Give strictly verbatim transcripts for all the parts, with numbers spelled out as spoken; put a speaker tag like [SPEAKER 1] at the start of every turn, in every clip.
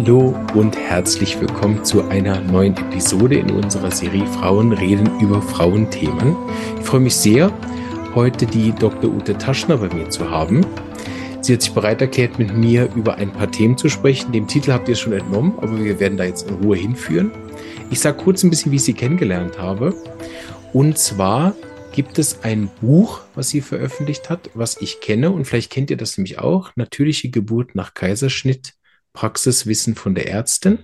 [SPEAKER 1] Hallo und herzlich willkommen zu einer neuen Episode in unserer Serie Frauen reden über Frauenthemen. Ich freue mich sehr, heute die Doktor Ute Taschner bei mir zu haben. Sie hat sich bereit erklärt, mit mir über ein paar Themen zu sprechen. Den Titel habt ihr schon entnommen, aber wir werden da jetzt in Ruhe hinführen. Ich sage kurz ein bisschen, wie ich sie kennengelernt habe. Und zwar gibt es ein Buch, was sie veröffentlicht hat, was ich kenne, und vielleicht kennt ihr das nämlich auch: Natürliche Geburt nach Kaiserschnitt, Praxiswissen von der Ärztin.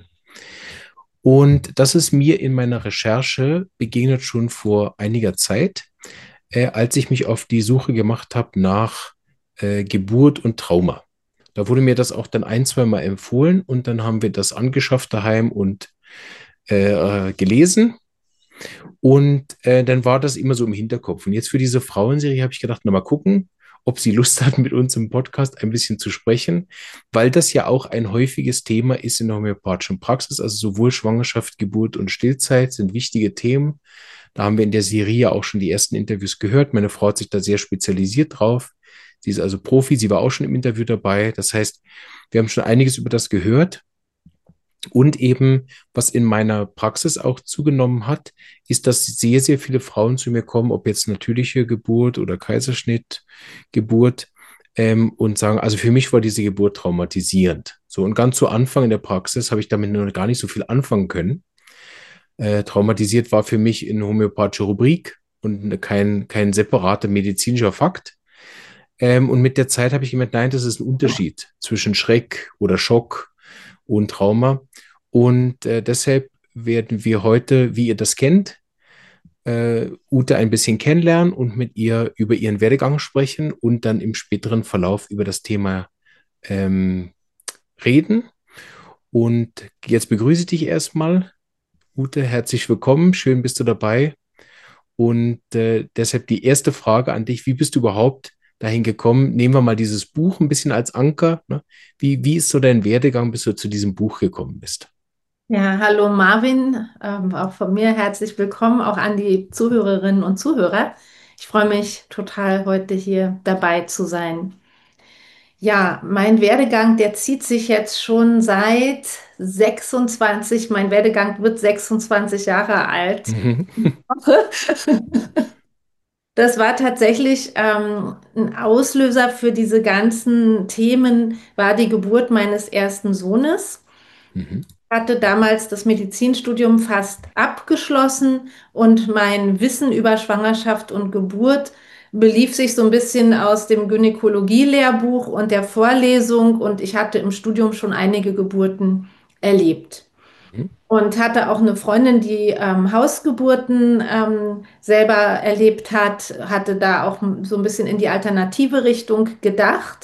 [SPEAKER 1] Und das ist mir in meiner Recherche begegnet schon vor einiger Zeit, äh, als ich mich auf die Suche gemacht habe nach äh, Geburt und Trauma. Da wurde mir das auch dann ein, zwei Mal empfohlen, und dann haben wir das angeschafft daheim und äh, äh, gelesen. Und äh, dann war das immer so im Hinterkopf. Und jetzt für diese Frauenserie habe ich gedacht, na mal gucken, ob sie Lust hat, mit uns im Podcast ein bisschen zu sprechen, weil das ja auch ein häufiges Thema ist in der homöopathischen Praxis. Also sowohl Schwangerschaft, Geburt und Stillzeit sind wichtige Themen. Da haben wir in der Serie ja auch schon die ersten Interviews gehört. Meine Frau hat sich da sehr spezialisiert drauf. Sie ist also Profi, sie war auch schon im Interview dabei. Das heißt, wir haben schon einiges über das gehört. Und eben, was in meiner Praxis auch zugenommen hat, ist, dass sehr, sehr viele Frauen zu mir kommen, ob jetzt natürliche Geburt oder Kaiserschnittgeburt, ähm, und sagen, also für mich war diese Geburt traumatisierend. So, und ganz zu Anfang in der Praxis habe ich damit noch gar nicht so viel anfangen können. Äh, traumatisiert war für mich eine homöopathische Rubrik und kein, kein separater medizinischer Fakt. Ähm, und mit der Zeit habe ich gemerkt, nein, das ist ein Unterschied zwischen Schreck oder Schock und Trauma. Und äh, deshalb werden wir heute, wie ihr das kennt, äh, Ute ein bisschen kennenlernen und mit ihr über ihren Werdegang sprechen und dann im späteren Verlauf über das Thema ähm, reden. Und jetzt begrüße ich dich erstmal, Ute, herzlich willkommen, schön bist du dabei. Und äh, deshalb die erste Frage an dich: Wie bist du überhaupt dahin gekommen? Nehmen wir mal dieses Buch ein bisschen als Anker. Ne? Wie, wie ist so dein Werdegang, bis du zu diesem Buch gekommen bist?
[SPEAKER 2] Ja, hallo Marvin, ähm, auch von mir herzlich willkommen, auch an die Zuhörerinnen und Zuhörer. Ich freue mich total, heute hier dabei zu sein. Ja, mein Werdegang, der zieht sich jetzt schon seit sechsundzwanzig, mein Werdegang wird sechsundzwanzig Jahre alt.
[SPEAKER 1] Mhm.
[SPEAKER 2] Das war tatsächlich ähm, ein Auslöser für diese ganzen Themen, war die Geburt meines ersten Sohnes.
[SPEAKER 1] Mhm.
[SPEAKER 2] Hatte damals das Medizinstudium fast abgeschlossen und mein Wissen über Schwangerschaft und Geburt belief sich so ein bisschen aus dem Gynäkologie-Lehrbuch und der Vorlesung, und ich hatte im Studium schon einige Geburten erlebt.
[SPEAKER 1] Mhm.
[SPEAKER 2] Und hatte auch eine Freundin, die ähm, Hausgeburten ähm, selber erlebt hat, hatte da auch so ein bisschen in die alternative Richtung gedacht.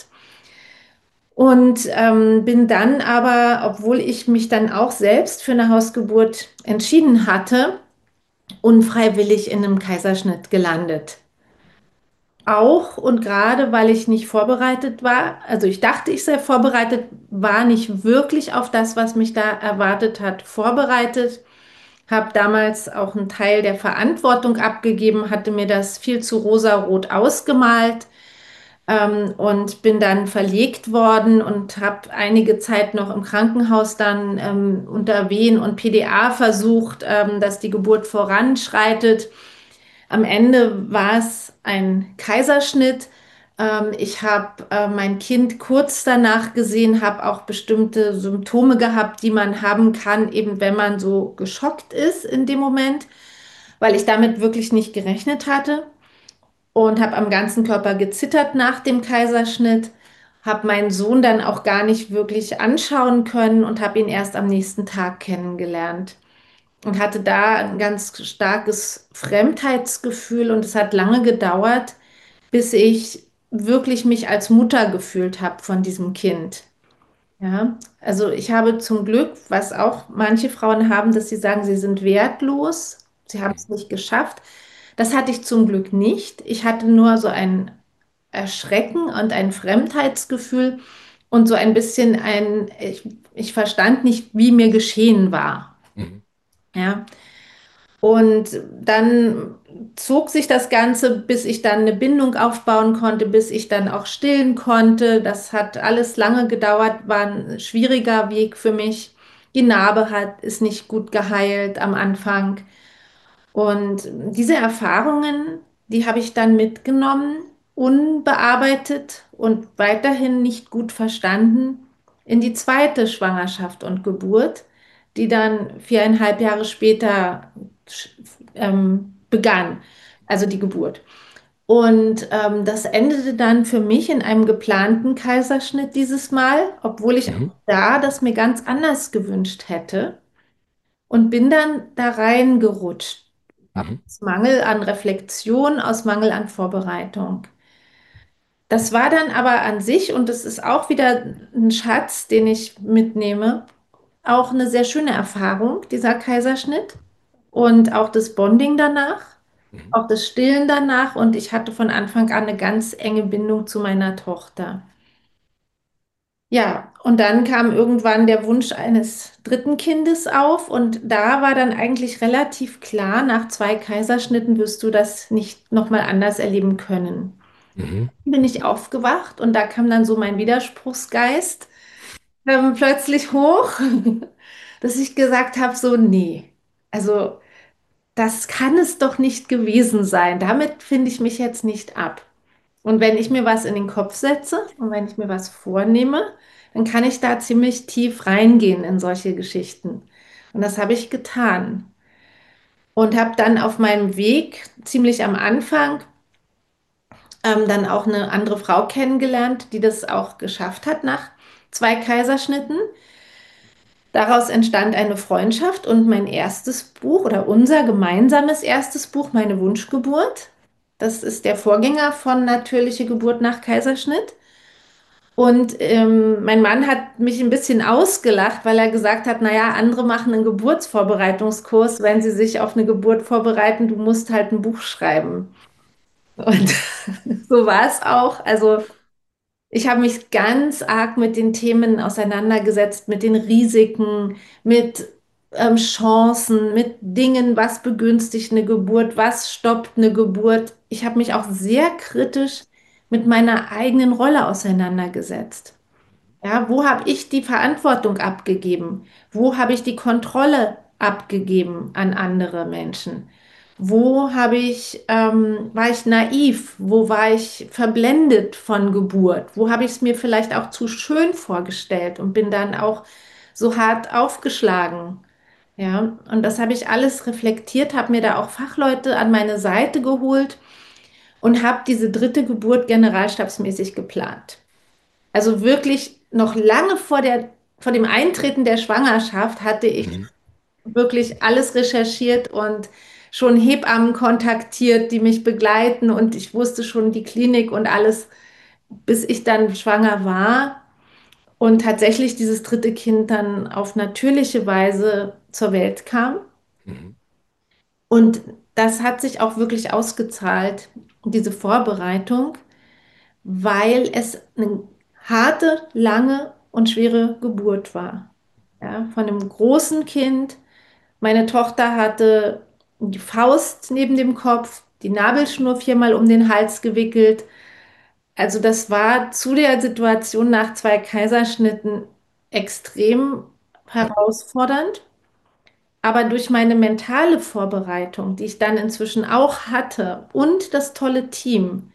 [SPEAKER 2] Und ähm, bin dann aber, obwohl ich mich dann auch selbst für eine Hausgeburt entschieden hatte, unfreiwillig in einem Kaiserschnitt gelandet. Auch und gerade, weil ich nicht vorbereitet war, also ich dachte, ich sei vorbereitet, war nicht wirklich auf das, was mich da erwartet hat, vorbereitet. Habe damals auch einen Teil der Verantwortung abgegeben, hatte mir das viel zu rosarot ausgemalt, ähm, und bin dann verlegt worden und habe einige Zeit noch im Krankenhaus dann ähm, unter Wehen und P D A versucht, ähm, dass die Geburt voranschreitet. Am Ende war es ein Kaiserschnitt. Ähm, ich habe äh, mein Kind kurz danach gesehen, habe auch bestimmte Symptome gehabt, die man haben kann, eben wenn man so geschockt ist in dem Moment, weil ich damit wirklich nicht gerechnet hatte, und habe am ganzen Körper gezittert nach dem Kaiserschnitt, habe meinen Sohn dann auch gar nicht wirklich anschauen können und habe ihn erst am nächsten Tag kennengelernt und hatte da ein ganz starkes Fremdheitsgefühl, und es hat lange gedauert, bis ich wirklich mich als Mutter gefühlt habe von diesem Kind. Ja, also ich habe zum Glück, was auch manche Frauen haben, dass sie sagen, sie sind wertlos, sie haben es nicht geschafft. Das hatte ich zum Glück nicht. Ich hatte nur so ein Erschrecken und ein Fremdheitsgefühl und so ein bisschen ein, ich, ich verstand nicht, wie mir geschehen war.
[SPEAKER 1] Mhm.
[SPEAKER 2] Ja. Und dann zog sich das Ganze, bis ich dann eine Bindung aufbauen konnte, bis ich dann auch stillen konnte. Das hat alles lange gedauert, war ein schwieriger Weg für mich. Die Narbe hat, ist nicht gut geheilt am Anfang. Und diese Erfahrungen, die habe ich dann mitgenommen, unbearbeitet und weiterhin nicht gut verstanden, in die zweite Schwangerschaft und Geburt, die dann viereinhalb Jahre später ähm, begann, also die Geburt. Und ähm, das endete dann für mich in einem geplanten Kaiserschnitt dieses Mal, obwohl ich auch
[SPEAKER 1] Mhm.
[SPEAKER 2] da das mir ganz anders gewünscht hätte und bin dann da reingerutscht.
[SPEAKER 1] Mhm.
[SPEAKER 2] Aus Mangel an Reflexion, aus Mangel an Vorbereitung. Das war dann aber an sich, und das ist auch wieder ein Schatz, den ich mitnehme, auch eine sehr schöne Erfahrung, dieser Kaiserschnitt und auch das Bonding danach,
[SPEAKER 1] Mhm.
[SPEAKER 2] auch das Stillen danach. Und ich hatte von Anfang an eine ganz enge Bindung zu meiner Tochter. Ja, und dann kam irgendwann der Wunsch eines dritten Kindes auf und da war dann eigentlich relativ klar, nach zwei Kaiserschnitten wirst du das nicht nochmal anders erleben können.
[SPEAKER 1] Mhm.
[SPEAKER 2] Bin ich aufgewacht und da kam dann so mein Widerspruchsgeist ähm, plötzlich hoch, dass ich gesagt habe, so, nee, also das kann es doch nicht gewesen sein. Damit finde ich mich jetzt nicht ab. Und wenn ich mir was in den Kopf setze und wenn ich mir was vornehme, dann kann ich da ziemlich tief reingehen in solche Geschichten. Und das habe ich getan. Und habe dann auf meinem Weg, ziemlich am Anfang, ähm, dann auch eine andere Frau kennengelernt, die das auch geschafft hat nach zwei Kaiserschnitten. Daraus entstand eine Freundschaft und mein erstes Buch oder unser gemeinsames erstes Buch, Meine Wunschgeburt. Das ist der Vorgänger von Natürliche Geburt nach Kaiserschnitt. Und ähm, mein Mann hat mich ein bisschen ausgelacht, weil er gesagt hat, naja, andere machen einen Geburtsvorbereitungskurs, wenn sie sich auf eine Geburt vorbereiten, du musst halt ein Buch schreiben. Und so war es auch. Also ich habe mich ganz arg mit den Themen auseinandergesetzt, mit den Risiken, mit ähm, Chancen, mit Dingen, was begünstigt eine Geburt, was stoppt eine Geburt. Ich habe mich auch sehr kritisch mit meiner eigenen Rolle auseinandergesetzt. Ja, wo habe ich die Verantwortung abgegeben? Wo habe ich die Kontrolle abgegeben an andere Menschen? Wo habe ich, ähm, war ich naiv? Wo war ich verblendet von Geburt? Wo habe ich es mir vielleicht auch zu schön vorgestellt und bin dann auch so hart aufgeschlagen? Ja, und das habe ich alles reflektiert, habe mir da auch Fachleute an meine Seite geholt und habe diese dritte Geburt generalstabsmäßig geplant. Also wirklich noch lange vor der, vor dem Eintreten der Schwangerschaft hatte ich
[SPEAKER 1] Mhm.
[SPEAKER 2] wirklich alles recherchiert und schon Hebammen kontaktiert, die mich begleiten und ich wusste schon die Klinik und alles, bis ich dann schwanger war und tatsächlich dieses dritte Kind dann auf natürliche Weise zur Welt kam.
[SPEAKER 1] Mhm.
[SPEAKER 2] Und das hat sich auch wirklich ausgezahlt, diese Vorbereitung, weil es eine harte, lange und schwere Geburt war. Ja, von einem großen Kind. Meine Tochter hatte die Faust neben dem Kopf, die Nabelschnur viermal um den Hals gewickelt. Also das war zu der Situation nach zwei Kaiserschnitten extrem
[SPEAKER 1] Ja.
[SPEAKER 2] herausfordernd. Aber durch meine mentale Vorbereitung, die ich dann inzwischen auch hatte und das tolle Team,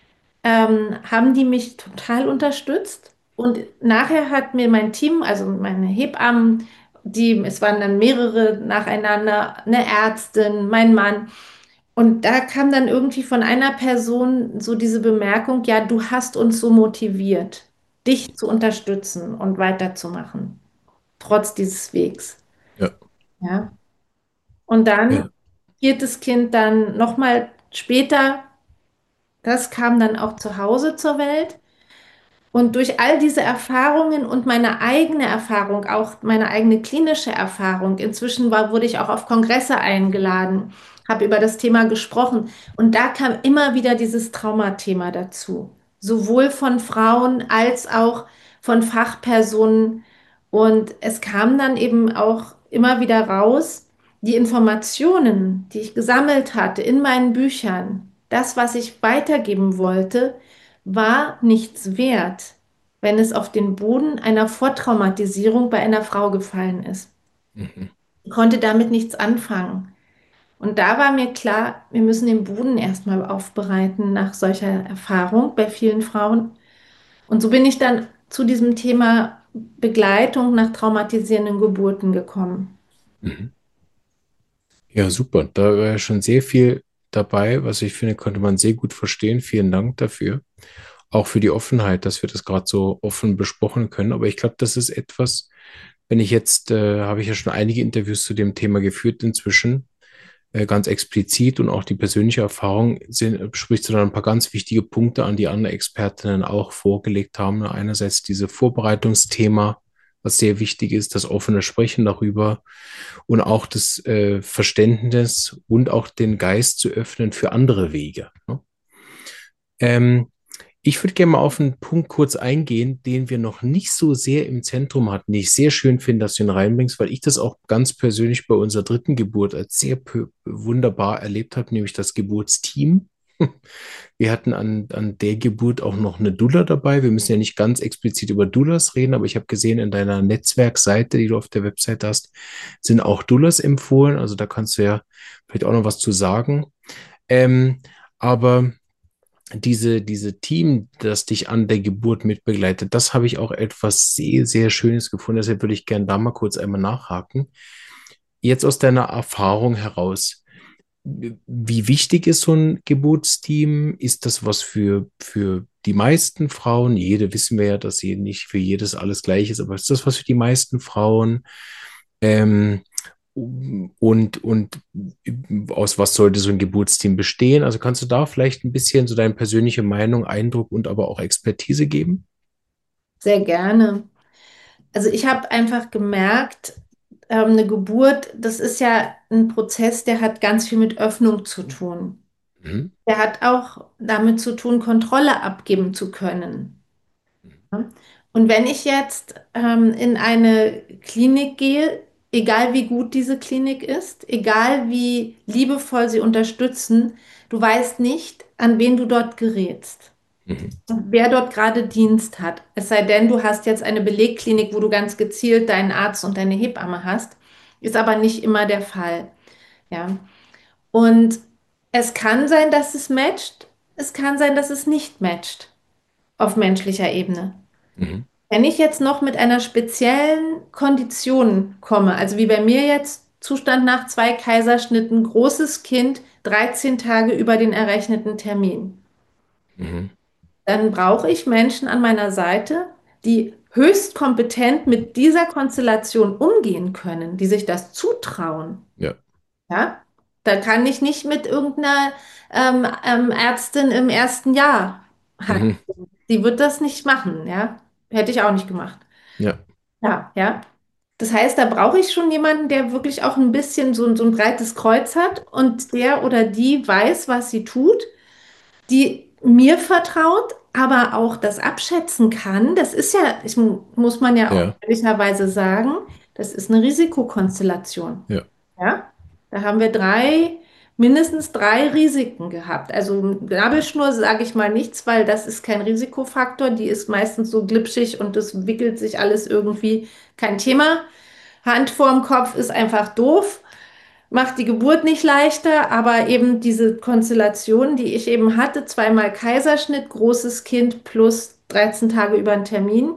[SPEAKER 2] ähm, haben die mich total unterstützt. Und nachher hat mir mein Team, also meine Hebammen, die, es waren dann mehrere nacheinander, eine Ärztin, mein Mann. Und da kam dann irgendwie von einer Person so diese Bemerkung, ja, du hast uns so motiviert, dich zu unterstützen und weiterzumachen, trotz dieses Wegs.
[SPEAKER 1] Ja.
[SPEAKER 2] Ja. Und dann
[SPEAKER 1] Ja.
[SPEAKER 2] viertes Kind dann nochmal später, das kam dann auch zu Hause zur Welt. Und durch all diese Erfahrungen und meine eigene Erfahrung, auch meine eigene klinische Erfahrung, inzwischen war, wurde ich auch auf Kongresse eingeladen, habe über das Thema gesprochen und da kam immer wieder dieses Traumathema dazu, sowohl von Frauen als auch von Fachpersonen. Und es kam dann eben auch immer wieder raus, die Informationen, die ich gesammelt hatte in meinen Büchern, das, was ich weitergeben wollte, war nichts wert, wenn es auf den Boden einer Vortraumatisierung bei einer Frau gefallen ist.
[SPEAKER 1] Mhm.
[SPEAKER 2] Ich konnte damit nichts anfangen. Und da war mir klar, wir müssen den Boden erstmal aufbereiten nach solcher Erfahrung bei vielen Frauen. Und so bin ich dann zu diesem Thema Begleitung nach traumatisierenden Geburten gekommen.
[SPEAKER 1] Mhm. Ja, super. Da war ja schon sehr viel dabei, was ich finde, konnte man sehr gut verstehen. Vielen Dank dafür. Auch für die Offenheit, dass wir das gerade so offen besprochen können. Aber ich glaube, das ist etwas, wenn ich jetzt, äh, habe ich ja schon einige Interviews zu dem Thema geführt inzwischen, äh, ganz explizit und auch die persönliche Erfahrung sind, sprichst du dann ein paar ganz wichtige Punkte an, die andere Expertinnen auch vorgelegt haben. Einerseits diese Vorbereitungsthema, was sehr wichtig ist, das offene Sprechen darüber und auch das äh, Verständnis und auch den Geist zu öffnen für andere Wege. Ne? Ähm, Ich würde gerne mal auf einen Punkt kurz eingehen, den wir noch nicht so sehr im Zentrum hatten, den ich sehr schön finde, dass du ihn reinbringst, weil ich das auch ganz persönlich bei unserer dritten Geburt als sehr wunderbar erlebt habe, nämlich das Geburtsteam. Wir hatten an, an der Geburt auch noch eine Doula dabei. Wir müssen ja nicht ganz explizit über Doulas reden, aber ich habe gesehen, in deiner Netzwerkseite, die du auf der Website hast, sind auch Doulas empfohlen. Also da kannst du ja vielleicht auch noch was zu sagen. Ähm, aber diese, diese Team, das dich an der Geburt mitbegleitet, das habe ich auch etwas sehr, sehr Schönes gefunden. Deshalb würde ich gerne da mal kurz einmal nachhaken. Jetzt aus deiner Erfahrung heraus, wie wichtig ist so ein Geburtsteam? Ist das was für, für die meisten Frauen? Jede wissen wir ja, dass sie nicht für jedes alles gleich ist, aber ist das was für die meisten Frauen? Ähm, und, und aus was sollte so ein Geburtsteam bestehen? Also kannst du da vielleicht ein bisschen so deine persönliche Meinung, Eindruck und aber auch Expertise geben?
[SPEAKER 2] Sehr gerne. Also ich habe einfach gemerkt, ähm, eine Geburt, das ist ja ein Prozess, der hat ganz viel mit Öffnung zu tun.
[SPEAKER 1] Mhm.
[SPEAKER 2] Der hat auch damit zu tun, Kontrolle abgeben zu können. Ja? Und wenn ich jetzt ähm, in eine Klinik gehe, egal wie gut diese Klinik ist, egal wie liebevoll sie unterstützen, du weißt nicht, an wen du dort gerätst.
[SPEAKER 1] Mhm.
[SPEAKER 2] Wer dort gerade Dienst hat. Es sei denn, du hast jetzt eine Belegklinik, wo du ganz gezielt deinen Arzt und deine Hebamme hast, ist aber nicht immer der Fall. Ja. Und es kann sein, dass es matcht, es kann sein, dass es nicht matcht auf menschlicher Ebene.
[SPEAKER 1] Mhm.
[SPEAKER 2] Wenn ich jetzt noch mit einer speziellen Kondition komme, also wie bei mir jetzt Zustand nach zwei Kaiserschnitten, großes Kind, dreizehn Tage über den errechneten Termin,
[SPEAKER 1] Mhm.
[SPEAKER 2] dann brauche ich Menschen an meiner Seite, die höchst kompetent mit dieser Konstellation umgehen können, die sich das zutrauen.
[SPEAKER 1] Ja.
[SPEAKER 2] Ja? Da kann ich nicht mit irgendeiner ähm, ähm, Ärztin im ersten Jahr
[SPEAKER 1] Mhm.
[SPEAKER 2] hacken. Die wird das nicht machen, ja. Hätte ich auch nicht gemacht.
[SPEAKER 1] Ja.
[SPEAKER 2] Ja, ja. Das heißt, da brauche ich schon jemanden, der wirklich auch ein bisschen so, ein- so ein breites Kreuz hat und der oder die weiß, was sie tut, die mir vertraut, aber auch das abschätzen kann. Das ist ja, ich, mu- muss man ja auch
[SPEAKER 1] Ja.
[SPEAKER 2] ehrlicherweise sagen, das ist eine Risikokonstellation.
[SPEAKER 1] Ja.
[SPEAKER 2] Ja, da haben wir drei, mindestens drei Risiken gehabt. Also Nabelschnur sage ich mal nichts, weil das ist kein Risikofaktor. Die ist meistens so glitschig und das wickelt sich alles irgendwie. Kein Thema. Hand vorm Kopf ist einfach doof, macht die Geburt nicht leichter, aber eben diese Konstellation, die ich eben hatte, zweimal Kaiserschnitt, großes Kind plus dreizehn Tage über einen Termin.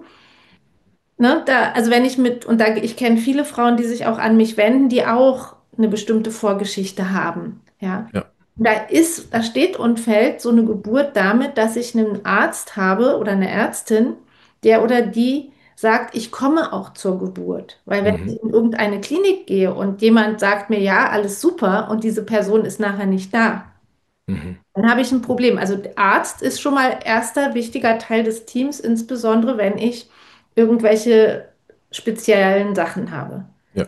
[SPEAKER 2] Ne, da, also wenn ich mit, und da, ich kenne viele Frauen, die sich auch an mich wenden, die auch eine bestimmte Vorgeschichte haben. Ja.
[SPEAKER 1] Ja.
[SPEAKER 2] Da ist, da steht und fällt so eine Geburt damit, dass ich einen Arzt habe oder eine Ärztin, der oder die sagt, ich komme auch zur Geburt. Weil wenn
[SPEAKER 1] Mhm.
[SPEAKER 2] ich in irgendeine Klinik gehe und jemand sagt mir, ja, alles super und diese Person ist nachher nicht da,
[SPEAKER 1] Mhm.
[SPEAKER 2] dann habe ich ein Problem. Also der Arzt ist schon mal erster wichtiger Teil des Teams, insbesondere wenn ich irgendwelche speziellen Sachen habe.
[SPEAKER 1] Ja.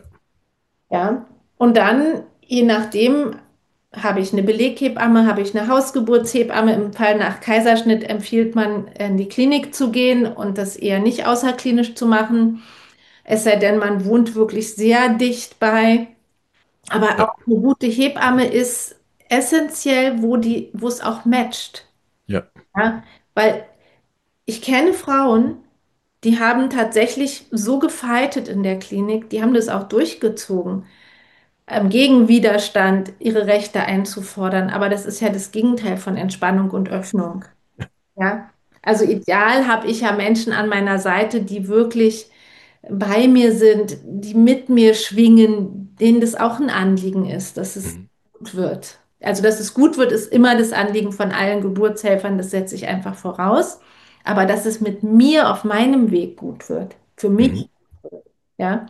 [SPEAKER 2] Ja. Und dann, je nachdem, habe ich eine Beleghebamme, habe ich eine Hausgeburtshebamme. Im Fall nach Kaiserschnitt empfiehlt man, in die Klinik zu gehen und das eher nicht außerklinisch zu machen. Es sei denn, man wohnt wirklich sehr dicht bei. Aber
[SPEAKER 1] Ja,
[SPEAKER 2] auch eine gute Hebamme ist essentiell, wo die, wo es auch matcht.
[SPEAKER 1] ja.
[SPEAKER 2] Ja? Weil ich kenne Frauen, die haben tatsächlich so gefeitet in der Klinik, die haben das auch durchgezogen, ähm, gegen Widerstand ihre Rechte einzufordern. Aber das ist ja das Gegenteil von Entspannung und Öffnung. Ja? Also ideal habe ich ja Menschen an meiner Seite, die wirklich bei mir sind, die mit mir schwingen, denen das auch ein Anliegen ist, dass es
[SPEAKER 1] Mhm.
[SPEAKER 2] gut wird. Also, dass es gut wird, ist immer das Anliegen von allen Geburtshelfern, das setze ich einfach voraus. Aber dass es mit mir auf meinem Weg gut wird, für
[SPEAKER 1] Mhm.
[SPEAKER 2] mich, ja.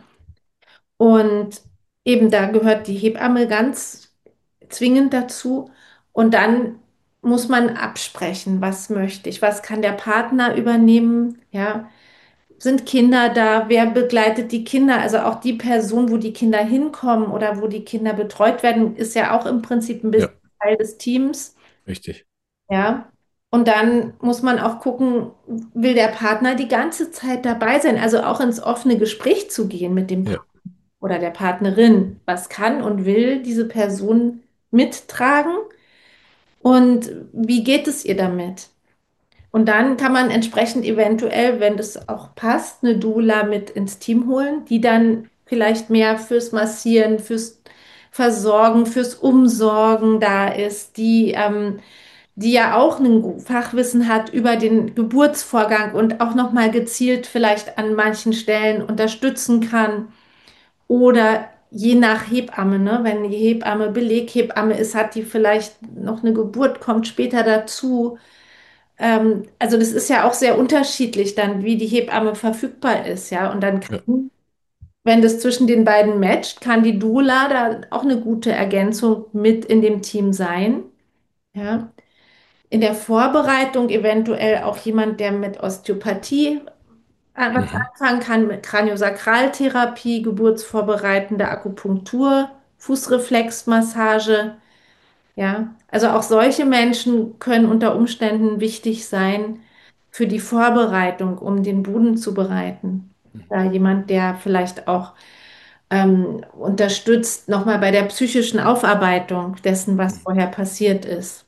[SPEAKER 2] Und eben da gehört die Hebamme ganz zwingend dazu. Und dann muss man absprechen, was möchte ich, was kann der Partner übernehmen, ja. Sind Kinder da? Wer begleitet die Kinder? Also auch die Person, wo die Kinder hinkommen oder wo die Kinder betreut werden, ist ja auch im Prinzip ein
[SPEAKER 1] Ja,
[SPEAKER 2] bisschen Teil des Teams.
[SPEAKER 1] richtig.
[SPEAKER 2] Ja. Und dann muss man auch gucken, will der Partner die ganze Zeit dabei sein? Also auch ins offene Gespräch zu gehen mit dem
[SPEAKER 1] Ja.
[SPEAKER 2] Partner oder der Partnerin. Was kann und will diese Person mittragen? Und wie geht es ihr damit? Und dann kann man entsprechend eventuell, wenn das auch passt, eine Doula mit ins Team holen, die dann vielleicht mehr fürs Massieren, fürs Versorgen, fürs Umsorgen da ist, die, ähm, die ja auch ein Fachwissen hat über den Geburtsvorgang und auch nochmal gezielt vielleicht an manchen Stellen unterstützen kann. Oder je nach Hebamme, ne? Wenn die Hebamme Beleghebamme ist, hat die vielleicht noch eine Geburt, kommt später dazu. Ähm, also das ist ja auch sehr unterschiedlich dann, wie die Hebamme verfügbar ist, ja. Und dann
[SPEAKER 1] Ja.
[SPEAKER 2] kann, wenn das zwischen den beiden matcht, kann die Doula da auch eine gute Ergänzung mit in dem Team sein, ja. In der Vorbereitung eventuell auch jemand, der mit Osteopathie äh, was
[SPEAKER 1] Mhm.
[SPEAKER 2] anfangen kann, mit Kraniosakraltherapie, geburtsvorbereitende Akupunktur, Fußreflexmassage. Ja, also auch solche Menschen können unter Umständen wichtig sein für die Vorbereitung, um den Boden zu bereiten. Da jemand, der vielleicht auch ähm, unterstützt, nochmal bei der psychischen Aufarbeitung dessen, was
[SPEAKER 1] Mhm.
[SPEAKER 2] vorher passiert ist.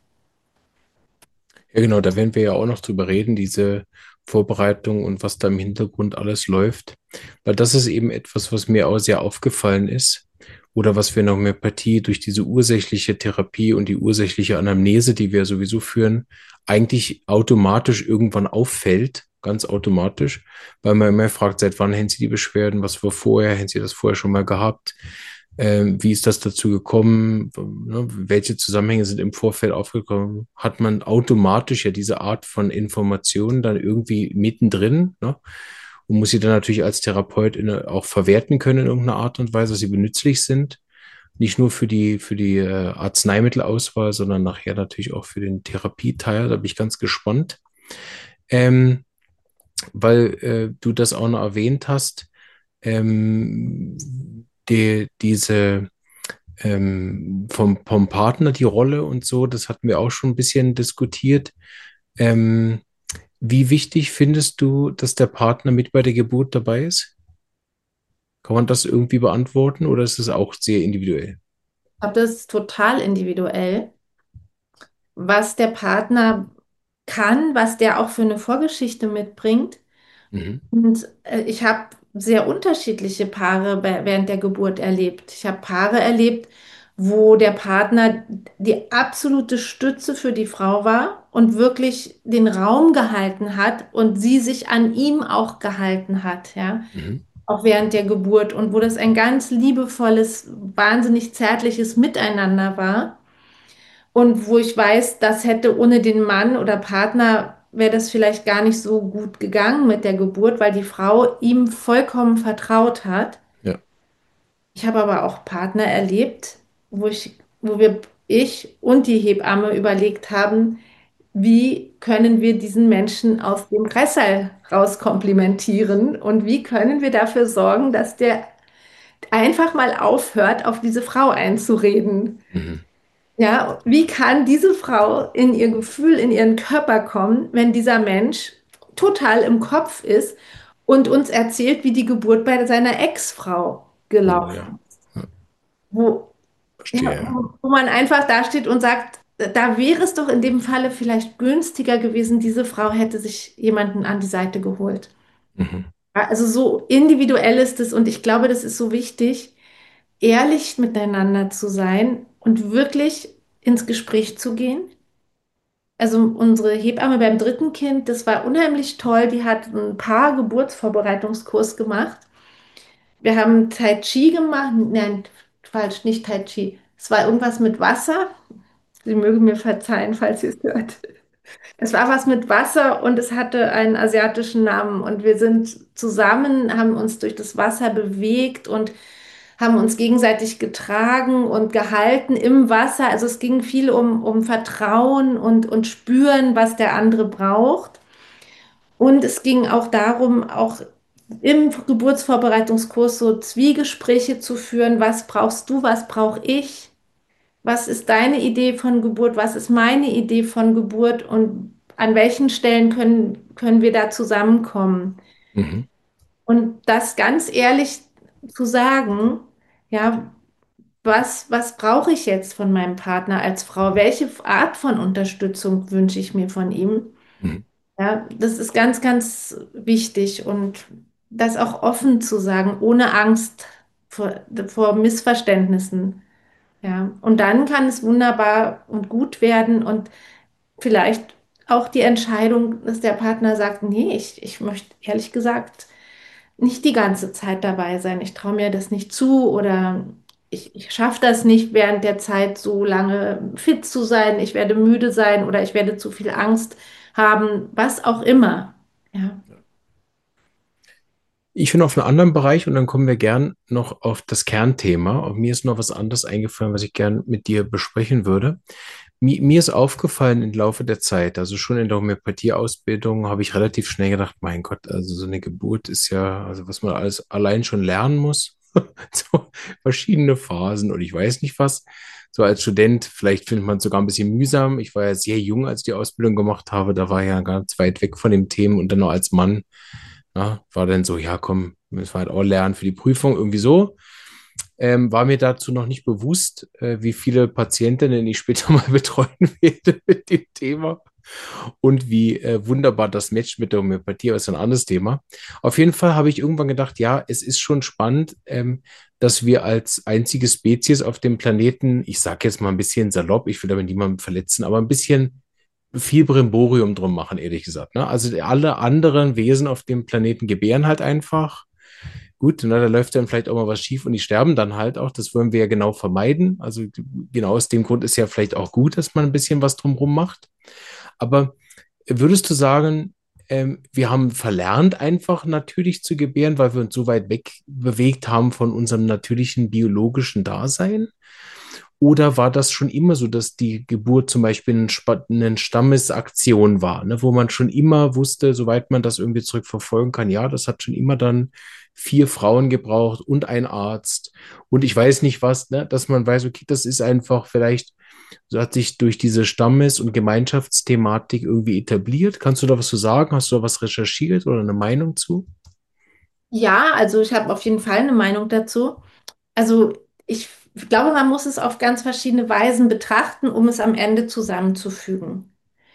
[SPEAKER 1] Ja, genau, da werden wir ja auch noch drüber reden, diese Vorbereitung und was da im Hintergrund alles läuft. Weil das ist eben etwas, was mir auch sehr aufgefallen ist oder was wir in der Homöopathie durch diese ursächliche Therapie und die ursächliche Anamnese, die wir sowieso führen, eigentlich automatisch irgendwann auffällt, ganz automatisch, weil man immer fragt, seit wann haben Sie die Beschwerden, was war vorher, haben Sie das vorher schon mal gehabt? Ähm, wie ist das dazu gekommen? Ne? Welche Zusammenhänge sind im Vorfeld aufgekommen? Hat man automatisch ja diese Art von Informationen dann irgendwie mittendrin, ne? Und muss sie dann natürlich als Therapeut in, auch verwerten können in irgendeiner Art und Weise, dass sie benützlich sind. Nicht nur für die, für die äh, Arzneimittelauswahl, sondern nachher natürlich auch für den Therapieteil. Da bin ich ganz gespannt. Ähm, weil äh, du das auch noch erwähnt hast, ähm, die, diese ähm, vom, vom Partner die Rolle und so, das hatten wir auch schon ein bisschen diskutiert. Ähm, Wie wichtig findest du, dass der Partner mit bei der Geburt dabei ist? Kann man das irgendwie beantworten oder ist es auch sehr individuell?
[SPEAKER 2] Ich glaube, das ist total individuell, was der Partner kann, was der auch für eine Vorgeschichte mitbringt.
[SPEAKER 1] Mhm.
[SPEAKER 2] Und äh, ich habe sehr unterschiedliche Paare bei- während der Geburt erlebt. Ich habe Paare erlebt, wo der Partner die absolute Stütze für die Frau war und wirklich den Raum gehalten hat und sie sich an ihm auch gehalten hat, ja,
[SPEAKER 1] Mhm.
[SPEAKER 2] auch während der Geburt und wo das ein ganz liebevolles, wahnsinnig zärtliches Miteinander war. Und wo ich weiß, das hätte ohne den Mann oder Partner, wäre das vielleicht gar nicht so gut gegangen mit der Geburt, weil die Frau ihm vollkommen vertraut hat.
[SPEAKER 1] Ja.
[SPEAKER 2] Ich habe aber auch Partner erlebt, wo ich, wo wir, ich und die Hebamme überlegt haben, wie können wir diesen Menschen aus dem Kreißsaal rauskomplimentieren und wie können wir dafür sorgen, dass der einfach mal aufhört, auf diese Frau einzureden.
[SPEAKER 1] Mhm.
[SPEAKER 2] Ja, wie kann diese Frau in ihr Gefühl, in ihren Körper kommen, wenn dieser Mensch total im Kopf ist und uns erzählt, wie die Geburt bei seiner Ex-Frau
[SPEAKER 1] Oh ja.
[SPEAKER 2] gelaufen ist?
[SPEAKER 1] Ja.
[SPEAKER 2] Wo Ja,
[SPEAKER 1] verstehe.
[SPEAKER 2] wo wo man einfach dasteht und sagt, da wäre es doch in dem Falle vielleicht günstiger gewesen, diese Frau hätte sich jemanden an die Seite geholt.
[SPEAKER 1] Mhm.
[SPEAKER 2] Ja, also so individuell ist es und ich glaube, das ist so wichtig, ehrlich miteinander zu sein und wirklich ins Gespräch zu gehen. Also unsere Hebamme beim dritten Kind, das war unheimlich toll, die hat ein paar Geburtsvorbereitungskurs gemacht. Wir haben Tai Chi gemacht, nein, falsch, nicht Tai Chi. Es war irgendwas mit Wasser. Sie mögen mir verzeihen, falls sie es hört. Es war was mit Wasser und es hatte einen asiatischen Namen. Und wir sind zusammen, haben uns durch das Wasser bewegt und haben uns gegenseitig getragen und gehalten im Wasser. Also es ging viel um, um Vertrauen und, und spüren, was der andere braucht. Und es ging auch darum, auch im Geburtsvorbereitungskurs so Zwiegespräche zu führen. Was brauchst du, was brauche ich? Was ist deine Idee von Geburt? Was ist meine Idee von Geburt? Und an welchen Stellen können, können wir da zusammenkommen?
[SPEAKER 1] Mhm.
[SPEAKER 2] Und das ganz ehrlich zu sagen, ja, was, was brauche ich jetzt von meinem Partner als Frau? Welche Art von Unterstützung wünsche ich mir von ihm?
[SPEAKER 1] Mhm.
[SPEAKER 2] Ja, das ist ganz, ganz wichtig und das auch offen zu sagen, ohne Angst vor, vor Missverständnissen. Ja, und dann kann es wunderbar und gut werden und vielleicht auch die Entscheidung, dass der Partner sagt, nee, ich, ich möchte ehrlich gesagt nicht die ganze Zeit dabei sein. Ich traue mir das nicht zu oder ich, ich schaffe das nicht während der Zeit so lange fit zu sein. Ich werde müde sein oder ich werde zu viel Angst haben, was auch immer. Ja.
[SPEAKER 1] Ich bin auf einen anderen Bereich und dann kommen wir gern noch auf das Kernthema. Und mir ist noch was anderes eingefallen, was ich gern mit dir besprechen würde. Mi- Mir ist aufgefallen im Laufe der Zeit, also schon in der Homöopathie-Ausbildung, habe ich relativ schnell gedacht, mein Gott, also so eine Geburt ist ja, also was man alles allein schon lernen muss, so verschiedene Phasen und ich weiß nicht was. So als Student, vielleicht findet man es sogar ein bisschen mühsam. Ich war ja sehr jung, als ich die Ausbildung gemacht habe, da war ich ja ganz weit weg von den Themen und dann noch als Mann, ja, war dann so, ja komm, müssen wir halt auch lernen für die Prüfung, irgendwie so. Ähm, war mir dazu noch nicht bewusst, äh, wie viele Patientinnen ich später mal betreuen werde mit dem Thema und wie äh, wunderbar das matcht mit der Homöopathie, aber ist ein anderes Thema. Auf jeden Fall habe ich irgendwann gedacht, ja, es ist schon spannend, ähm, dass wir als einzige Spezies auf dem Planeten, ich sage jetzt mal ein bisschen salopp, ich will damit niemanden verletzen, aber ein bisschen viel Brimborium drum machen, ehrlich gesagt. Ne? Also alle anderen Wesen auf dem Planeten gebären halt einfach. Gut, ne, da läuft dann vielleicht auch mal was schief und die sterben dann halt auch. Das wollen wir ja genau vermeiden. Also genau aus dem Grund ist ja vielleicht auch gut, dass man ein bisschen was drumherum macht. Aber würdest du sagen, ähm, wir haben verlernt, einfach natürlich zu gebären, weil wir uns so weit weg bewegt haben von unserem natürlichen biologischen Dasein? Oder war das schon immer so, dass die Geburt zum Beispiel eine, Spa- eine Stammesaktion war, ne, wo man schon immer wusste, soweit man das irgendwie zurückverfolgen kann, ja, das hat schon immer dann vier Frauen gebraucht und ein Arzt und ich weiß nicht was, ne, dass man weiß, okay, das ist einfach vielleicht, so hat sich durch diese Stammes- und Gemeinschaftsthematik irgendwie etabliert. Kannst du da was zu sagen? Hast du da was recherchiert oder eine Meinung zu?
[SPEAKER 2] Ja, also ich habe auf jeden Fall eine Meinung dazu. Also ich glaube, man muss es auf ganz verschiedene Weisen betrachten, um es am Ende zusammenzufügen.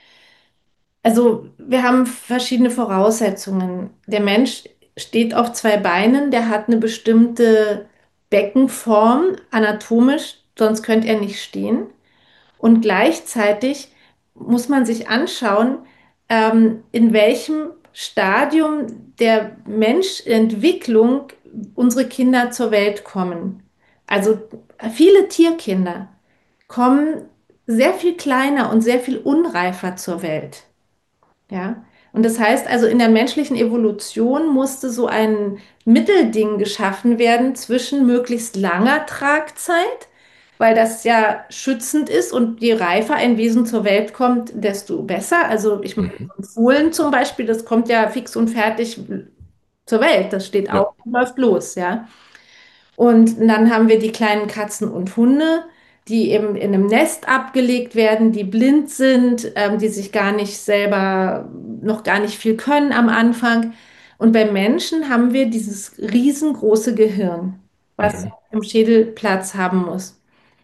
[SPEAKER 2] Also wir haben verschiedene Voraussetzungen. Der Mensch steht auf zwei Beinen, der hat eine bestimmte Beckenform anatomisch, sonst könnte er nicht stehen. Und gleichzeitig muss man sich anschauen, ähm, in welchem Stadium der Menschentwicklung unsere Kinder zur Welt kommen. Also viele Tierkinder kommen sehr viel kleiner und sehr viel unreifer zur Welt. Ja, und das heißt also, in der menschlichen Evolution musste so ein Mittelding geschaffen werden zwischen möglichst langer Tragzeit, weil das ja schützend ist und je reifer ein Wesen zur Welt kommt, desto besser. Also ich meine,
[SPEAKER 1] Mhm.
[SPEAKER 2] Fohlen zum Beispiel, das kommt ja fix und fertig zur Welt, das steht
[SPEAKER 1] Ja.
[SPEAKER 2] auf und läuft los, ja. Und dann haben wir die kleinen Katzen und Hunde, die eben in einem Nest abgelegt werden, die blind sind, ähm, die sich gar nicht selber, noch gar nicht viel können am Anfang. Und beim Menschen haben wir dieses riesengroße Gehirn, was
[SPEAKER 1] Mhm.
[SPEAKER 2] im Schädel Platz haben muss.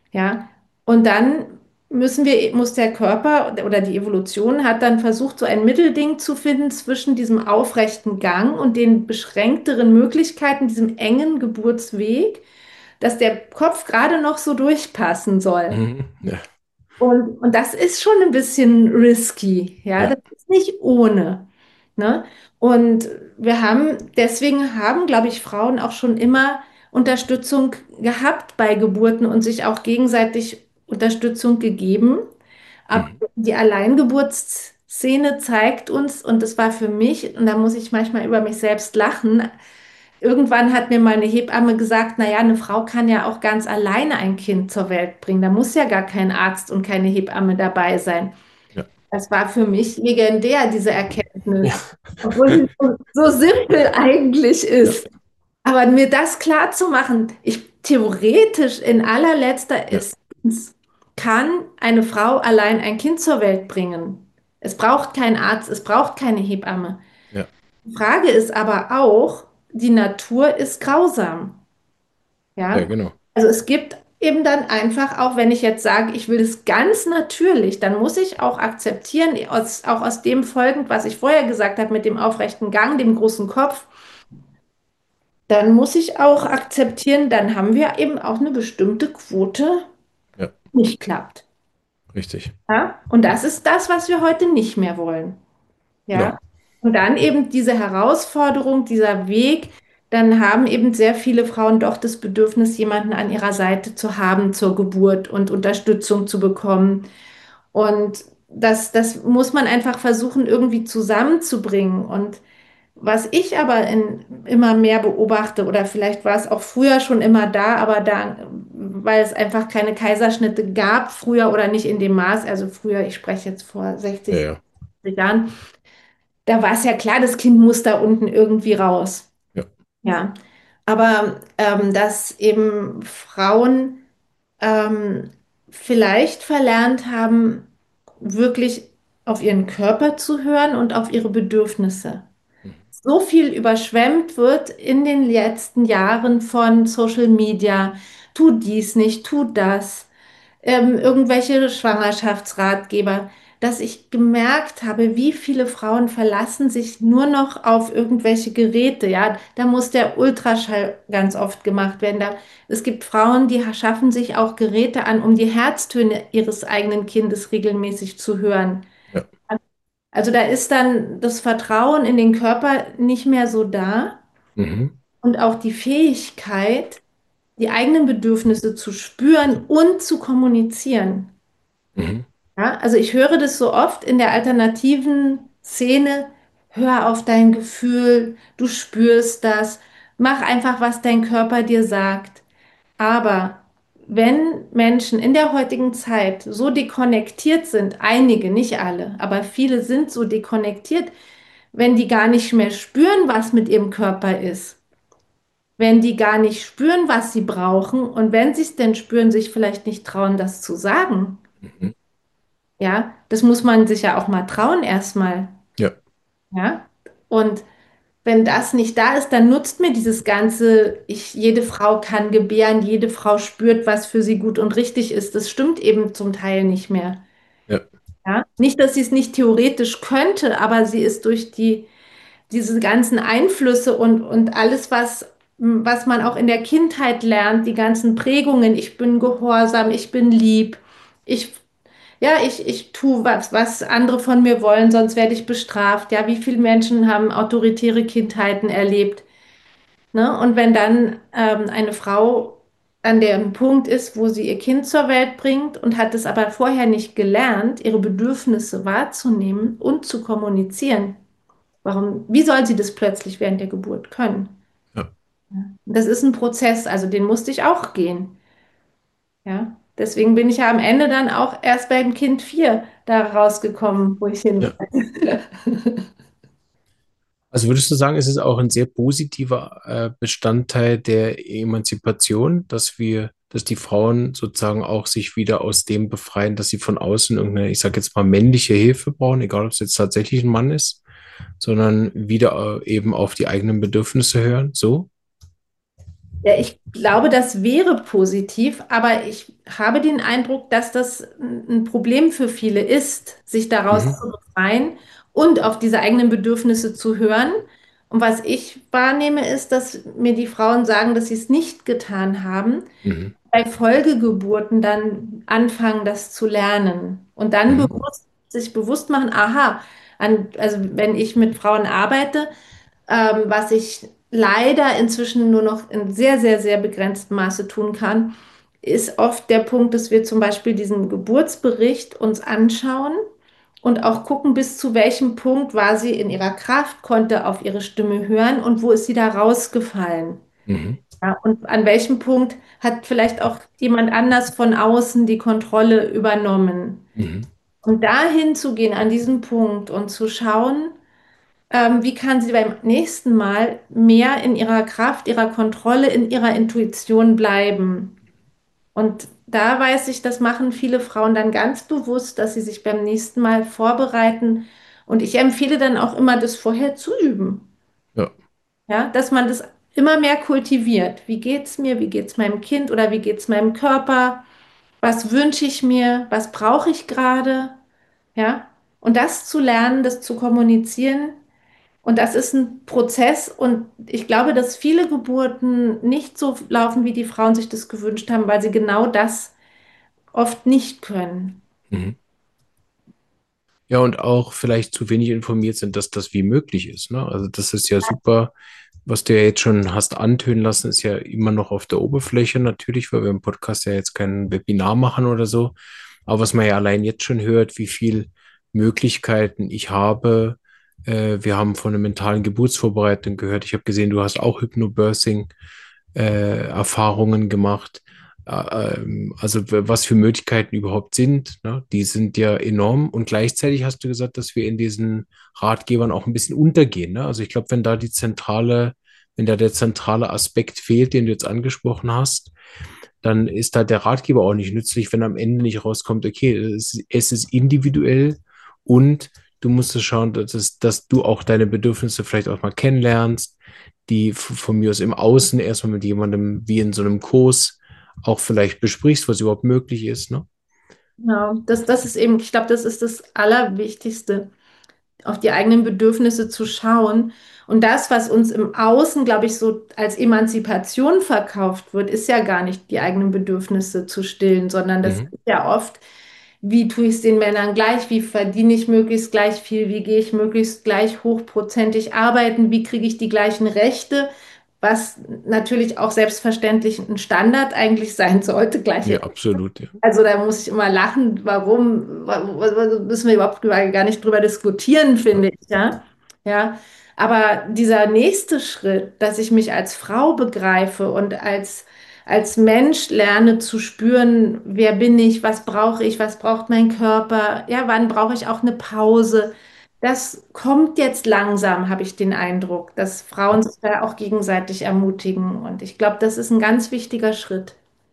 [SPEAKER 2] Ja, und dann müssen wir, muss der Körper oder die Evolution hat dann versucht, so ein Mittelding zu finden zwischen diesem aufrechten Gang und den beschränkteren Möglichkeiten, diesem engen Geburtsweg, dass der Kopf gerade noch so durchpassen soll.
[SPEAKER 1] Mhm. Ja,
[SPEAKER 2] Und, und das ist schon ein bisschen risky, ja,
[SPEAKER 1] ja,
[SPEAKER 2] das ist nicht ohne, ne? Und wir haben, deswegen haben, glaube ich, Frauen auch schon immer Unterstützung gehabt bei Geburten und sich auch gegenseitig Unterstützung gegeben. Aber
[SPEAKER 1] mhm.
[SPEAKER 2] die Alleingeburtsszene zeigt uns, und das war für mich, und da muss ich manchmal über mich selbst lachen, irgendwann hat mir meine Hebamme gesagt, naja, eine Frau kann ja auch ganz alleine ein Kind zur Welt bringen. Da muss ja gar kein Arzt und keine Hebamme dabei sein.
[SPEAKER 1] Ja,
[SPEAKER 2] Das war für mich legendär, diese
[SPEAKER 1] ja,
[SPEAKER 2] Erkenntnis, obwohl sie so, so simpel eigentlich
[SPEAKER 1] ja,
[SPEAKER 2] ist. Aber mir das klar zu machen, ich theoretisch in allerletzter
[SPEAKER 1] ja,
[SPEAKER 2] Instanz kann eine Frau allein ein Kind zur Welt bringen. Es braucht keinen Arzt, es braucht keine Hebamme.
[SPEAKER 1] ja,
[SPEAKER 2] Die Frage ist aber auch, die Natur ist grausam.
[SPEAKER 1] ja,
[SPEAKER 2] Ja,
[SPEAKER 1] genau.
[SPEAKER 2] also es gibt eben dann einfach auch, wenn ich jetzt sage, ich will es ganz natürlich, dann muss ich auch akzeptieren, aus, auch aus dem folgend, was ich vorher gesagt habe, mit dem aufrechten Gang, dem großen Kopf, dann muss ich auch akzeptieren, dann haben wir eben auch eine bestimmte Quote,
[SPEAKER 1] Ja,
[SPEAKER 2] die nicht klappt.
[SPEAKER 1] richtig.
[SPEAKER 2] Ja, und das ist das, was wir heute nicht mehr wollen. Ja,
[SPEAKER 1] Genau.
[SPEAKER 2] und dann eben diese Herausforderung, dieser Weg, dann haben eben sehr viele Frauen doch das Bedürfnis, jemanden an ihrer Seite zu haben zur Geburt und Unterstützung zu bekommen. Und das, das muss man einfach versuchen, irgendwie zusammenzubringen. Und was ich aber in, immer mehr beobachte, oder vielleicht war es auch früher schon immer da, aber da, weil es einfach keine Kaiserschnitte gab, früher oder nicht in dem Maß, also früher, ich spreche jetzt vor
[SPEAKER 1] Ja,
[SPEAKER 2] sechzig
[SPEAKER 1] ja,
[SPEAKER 2] Jahren, da war es ja klar, das Kind muss da unten irgendwie raus.
[SPEAKER 1] ja,
[SPEAKER 2] Ja, aber ähm, dass eben Frauen ähm, vielleicht verlernt haben, wirklich auf ihren Körper zu hören und auf ihre Bedürfnisse.
[SPEAKER 1] mhm.
[SPEAKER 2] So viel überschwemmt wird in den letzten Jahren von Social Media. Tu dies nicht, tu das, ähm, irgendwelche Schwangerschaftsratgeber, dass ich gemerkt habe, wie viele Frauen verlassen sich nur noch auf irgendwelche Geräte. Ja, da muss der Ultraschall ganz oft gemacht werden. Da, es gibt Frauen, die schaffen sich auch Geräte an, um die Herztöne ihres eigenen Kindes regelmäßig zu hören.
[SPEAKER 1] Ja,
[SPEAKER 2] Also da ist dann das Vertrauen in den Körper nicht mehr so da
[SPEAKER 1] mhm.
[SPEAKER 2] und auch die Fähigkeit, die eigenen Bedürfnisse zu spüren und zu kommunizieren.
[SPEAKER 1] Mhm.
[SPEAKER 2] Ja, also ich höre das so oft in der alternativen Szene, hör auf dein Gefühl, du spürst das, mach einfach, was dein Körper dir sagt. Aber wenn Menschen in der heutigen Zeit so dekonnektiert sind, einige, nicht alle, aber viele sind so dekonnektiert, wenn die gar nicht mehr spüren, was mit ihrem Körper ist, wenn die gar nicht spüren, was sie brauchen und wenn sie es denn spüren, sich vielleicht nicht trauen, das zu sagen.
[SPEAKER 1] Mhm.
[SPEAKER 2] Ja, das muss man sich ja auch mal trauen erstmal.
[SPEAKER 1] Ja,
[SPEAKER 2] Ja, und wenn das nicht da ist, dann nutzt mir dieses ganze, ich, jede Frau kann gebären, jede Frau spürt, was für sie gut und richtig ist. Das stimmt eben zum Teil nicht mehr.
[SPEAKER 1] ja,
[SPEAKER 2] Ja, nicht, dass sie es nicht theoretisch könnte, aber sie ist durch die, diese ganzen Einflüsse und, und alles, was, was man auch in der Kindheit lernt, die ganzen Prägungen, ich bin gehorsam, ich bin lieb, ich ja, ich, ich tue was, was andere von mir wollen, sonst werde ich bestraft. Ja, wie viele Menschen haben autoritäre Kindheiten erlebt? Ne? Und wenn dann ähm, eine Frau an dem Punkt ist, wo sie ihr Kind zur Welt bringt und hat es aber vorher nicht gelernt, ihre Bedürfnisse wahrzunehmen und zu kommunizieren, warum, wie soll sie das plötzlich während der Geburt können?
[SPEAKER 1] ja,
[SPEAKER 2] Das ist ein Prozess, also den musste ich auch gehen. Ja, deswegen bin ich ja am Ende dann auch erst beim Kind vier da rausgekommen, wo ich hin
[SPEAKER 1] ja. Also würdest du sagen, es ist auch ein sehr positiver äh, Bestandteil der Emanzipation, dass wir, dass die Frauen sozusagen auch sich wieder aus dem befreien, dass sie von außen irgendeine, ich sage jetzt mal, männliche Hilfe brauchen, egal ob es jetzt tatsächlich ein Mann ist, sondern wieder äh, eben auf die eigenen Bedürfnisse hören. So?
[SPEAKER 2] Ja, ich glaube, das wäre positiv, aber ich habe den Eindruck, dass das ein ein Problem für viele ist, sich daraus
[SPEAKER 1] Mhm,
[SPEAKER 2] zu befreien und auf diese eigenen Bedürfnisse zu hören. Und was ich wahrnehme, ist, dass mir die Frauen sagen, dass sie es nicht getan haben,
[SPEAKER 1] mhm,
[SPEAKER 2] bei Folgegeburten dann anfangen, das zu lernen und dann
[SPEAKER 1] mhm,
[SPEAKER 2] bewusst, sich bewusst machen, aha, an, also wenn ich mit Frauen arbeite, ähm, was ich leider inzwischen nur noch in sehr, sehr, sehr begrenztem Maße tun kann, ist oft der Punkt, dass wir zum Beispiel diesen Geburtsbericht uns anschauen und auch gucken, bis zu welchem Punkt war sie in ihrer Kraft, konnte auf ihre Stimme hören und wo ist sie da rausgefallen.
[SPEAKER 1] mhm,
[SPEAKER 2] Ja, und an welchem Punkt hat vielleicht auch jemand anders von außen die Kontrolle übernommen.
[SPEAKER 1] mhm,
[SPEAKER 2] Und dahin zu gehen, an diesem Punkt und zu schauen, ähm, wie kann sie beim nächsten Mal mehr in ihrer Kraft, ihrer Kontrolle, in ihrer Intuition bleiben. Und da weiß ich, das machen viele Frauen dann ganz bewusst, dass sie sich beim nächsten Mal vorbereiten. Und ich empfehle dann auch immer, das vorher zu üben.
[SPEAKER 1] ja,
[SPEAKER 2] Ja, dass man das immer mehr kultiviert. Wie geht's mir? Wie geht's meinem Kind oder wie geht's meinem Körper? Was wünsche ich mir? Was brauche ich gerade? Ja, und das zu lernen, das zu kommunizieren. Und das ist ein Prozess. Und ich glaube, dass viele Geburten nicht so laufen, wie die Frauen sich das gewünscht haben, weil sie genau das oft nicht können.
[SPEAKER 1] mhm. Ja, und auch vielleicht zu wenig informiert sind, dass das wie möglich ist, ne? Also das ist ja super, was du ja jetzt schon hast antönen lassen, ist ja immer noch auf der Oberfläche natürlich, weil wir im Podcast ja jetzt kein Webinar machen oder so. Aber was man ja allein jetzt schon hört, wie viel Möglichkeiten ich habe. Äh, wir haben von einer mentalen Geburtsvorbereitung gehört. Ich habe gesehen, du hast auch Hypnobirthing äh, Erfahrungen gemacht. Äh, ähm, also w- was für Möglichkeiten überhaupt sind, ne? Die sind ja enorm. Und gleichzeitig hast du gesagt, dass wir in diesen Ratgebern auch ein bisschen untergehen, ne? Also ich glaube, wenn da die zentrale, wenn da der zentrale Aspekt fehlt, den du jetzt angesprochen hast, dann ist da der Ratgeber auch nicht nützlich, wenn am Ende nicht rauskommt, okay, es, es ist individuell und du musst es schauen, dass, es- dass du auch deine Bedürfnisse vielleicht auch mal kennenlernst, die f- von mir aus im Außen erstmal mit jemandem wie in so einem Kurs auch vielleicht besprichst, was überhaupt möglich ist, ne?
[SPEAKER 2] Genau, das, das ist eben, ich glaube, das ist das Allerwichtigste, auf die eigenen Bedürfnisse zu schauen. Und das, was uns im Außen, glaube ich, so als Emanzipation verkauft wird, ist ja gar nicht die eigenen Bedürfnisse zu stillen, sondern das
[SPEAKER 1] Mhm.
[SPEAKER 2] ist ja oft, wie tue ich es den Männern gleich, wie verdiene ich möglichst gleich viel, wie gehe ich möglichst gleich hochprozentig arbeiten, wie kriege ich die gleichen Rechte, was natürlich auch selbstverständlich ein Standard eigentlich sein sollte,
[SPEAKER 1] Ja,
[SPEAKER 2] gleiche.
[SPEAKER 1] absolut, ja.
[SPEAKER 2] Also da muss ich immer lachen, warum, wa- wa- wa- müssen wir überhaupt drüber, gar nicht drüber diskutieren,
[SPEAKER 1] Ja.
[SPEAKER 2] finde ich, ja. Ja, aber dieser nächste Schritt, dass ich mich als Frau begreife und als, als Mensch lerne zu spüren, wer bin ich, was brauche ich, was braucht mein Körper, ja, wann brauche ich auch eine Pause, das kommt jetzt langsam, habe ich den Eindruck, dass Frauen sich da auch gegenseitig ermutigen. Und ich glaube, das ist ein ganz wichtiger Schritt.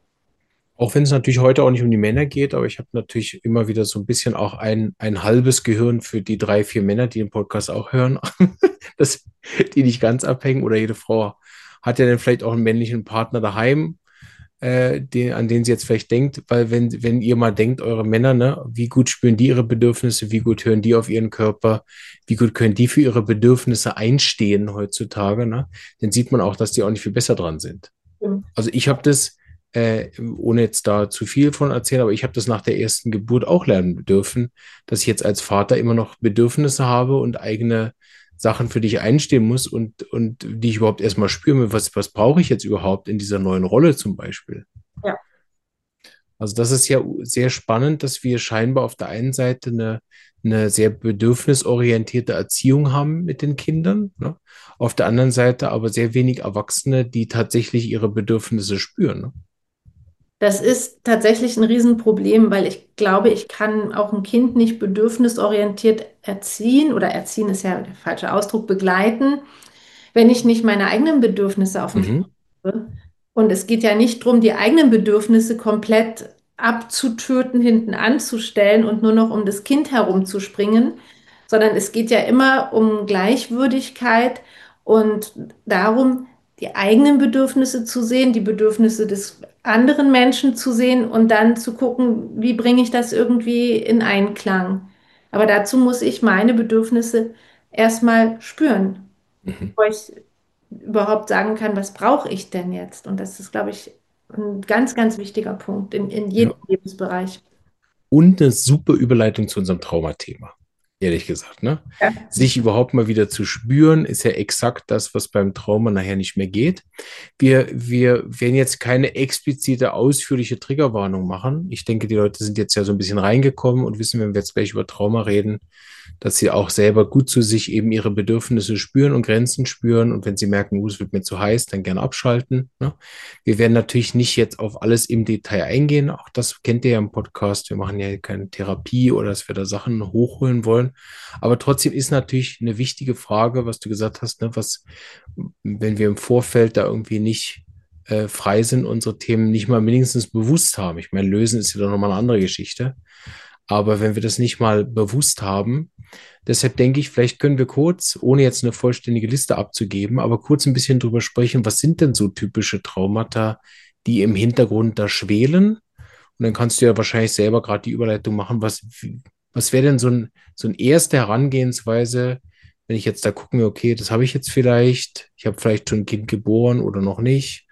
[SPEAKER 1] Auch wenn es natürlich heute auch nicht um die Männer geht, aber ich habe natürlich immer wieder so ein bisschen auch ein, ein halbes Gehirn für die drei, vier Männer, die den Podcast auch hören, das, die nicht ganz abhängen oder jede Frau hat ja dann vielleicht auch einen männlichen Partner daheim, äh, den, an den sie jetzt vielleicht denkt, weil wenn, wenn ihr mal denkt, eure Männer, ne, wie gut spüren die ihre Bedürfnisse, wie gut hören die auf ihren Körper, wie gut können die für ihre Bedürfnisse einstehen heutzutage, ne, dann sieht man auch, dass die auch nicht viel besser dran sind. Also ich habe das, äh, ohne jetzt da zu viel von erzählen, aber ich habe das nach der ersten Geburt auch lernen dürfen, dass ich jetzt als Vater immer noch Bedürfnisse habe und eigene Sachen, für die ich einstehen muss und, und die ich überhaupt erstmal spüren, was, was brauche ich jetzt überhaupt in dieser neuen Rolle zum Beispiel.
[SPEAKER 2] Ja.
[SPEAKER 1] Also das ist ja sehr spannend, dass wir scheinbar auf der einen Seite eine, eine sehr bedürfnisorientierte Erziehung haben mit den Kindern, ne? Auf der anderen Seite aber sehr wenig Erwachsene, die tatsächlich ihre Bedürfnisse spüren, ne?
[SPEAKER 2] Das ist tatsächlich ein Riesenproblem, weil ich glaube, ich kann auch ein Kind nicht bedürfnisorientiert erziehen oder erziehen ist ja der falsche Ausdruck, begleiten, wenn ich nicht meine eigenen Bedürfnisse auf dem Schirm
[SPEAKER 1] Mhm.
[SPEAKER 2] habe. Und es geht ja nicht darum, die eigenen Bedürfnisse komplett abzutöten, hinten anzustellen und nur noch um das Kind herumzuspringen, sondern es geht ja immer um Gleichwürdigkeit und darum, die eigenen Bedürfnisse zu sehen, die Bedürfnisse des anderen Menschen zu sehen und dann zu gucken, wie bringe ich das irgendwie in Einklang. Aber dazu muss ich meine Bedürfnisse erstmal spüren,
[SPEAKER 1] Mhm.
[SPEAKER 2] bevor ich überhaupt sagen kann, was brauche ich denn jetzt? Und das ist, glaube ich, ein ganz, ganz wichtiger Punkt in, in jedem
[SPEAKER 1] Ja.
[SPEAKER 2] Lebensbereich.
[SPEAKER 1] Und eine super Überleitung zu unserem Traumathema, ehrlich gesagt, ne?
[SPEAKER 2] Ja.
[SPEAKER 1] Sich überhaupt mal wieder zu spüren, ist ja exakt das, was beim Trauma nachher nicht mehr geht. Wir, wir werden jetzt keine explizite, ausführliche Triggerwarnung machen. Ich denke, die Leute sind jetzt ja so ein bisschen reingekommen und wissen, wenn wir jetzt gleich über Trauma reden, dass sie auch selber gut zu sich eben ihre Bedürfnisse spüren und Grenzen spüren. Und wenn sie merken, uh, es wird mir zu heiß, dann gerne abschalten. Ne? Wir werden natürlich nicht jetzt auf alles im Detail eingehen. Auch das kennt ihr ja im Podcast. Wir machen ja keine Therapie oder dass wir da Sachen hochholen wollen. Aber trotzdem ist natürlich eine wichtige Frage, was du gesagt hast, ne? Was, wenn wir im Vorfeld da irgendwie nicht äh, frei sind, unsere Themen nicht mal wenigstens bewusst haben. Ich meine, lösen ist ja doch nochmal eine andere Geschichte. Aber wenn wir das nicht mal bewusst haben, deshalb denke ich, vielleicht können wir kurz, ohne jetzt eine vollständige Liste abzugeben, aber kurz ein bisschen drüber sprechen, was sind denn so typische Traumata, die im Hintergrund da schwelen? Und dann kannst du ja wahrscheinlich selber gerade die Überleitung machen, was, was wäre denn so ein, so eine erste Herangehensweise, wenn ich jetzt da gucken, okay, das habe ich jetzt vielleicht, ich habe vielleicht schon ein Kind geboren oder noch nicht,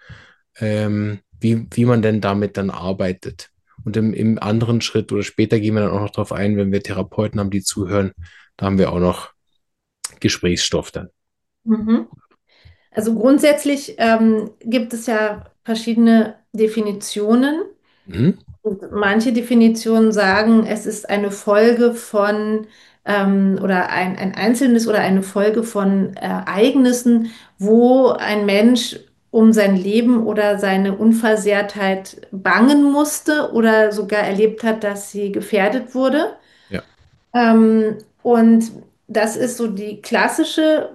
[SPEAKER 1] ähm, wie, wie man denn damit dann arbeitet. Und im, im anderen Schritt oder später gehen wir dann auch noch darauf ein, wenn wir Therapeuten haben, die zuhören, da haben wir auch noch Gesprächsstoff dann.
[SPEAKER 2] Mhm. Also grundsätzlich ähm, gibt es ja verschiedene Definitionen.
[SPEAKER 1] Mhm.
[SPEAKER 2] Und manche Definitionen sagen, es ist eine Folge von ähm, oder ein, ein einzelnes oder eine Folge von Ereignissen, wo ein Mensch um sein Leben oder seine Unversehrtheit bangen musste oder sogar erlebt hat, dass sie gefährdet wurde.
[SPEAKER 1] Ja.
[SPEAKER 2] Ähm, und das ist so die klassische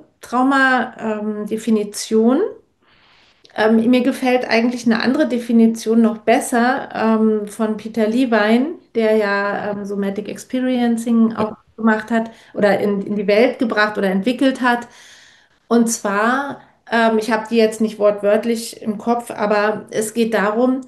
[SPEAKER 2] Trauma-Definition. Ähm, mir gefällt eigentlich eine andere Definition noch besser ähm, von Peter Levine, der ja ähm, Somatic Experiencing
[SPEAKER 1] Ja.
[SPEAKER 2] auch gemacht hat oder in, in die Welt gebracht oder entwickelt hat. Und zwar, ähm, ich habe die jetzt nicht wortwörtlich im Kopf, aber es geht darum,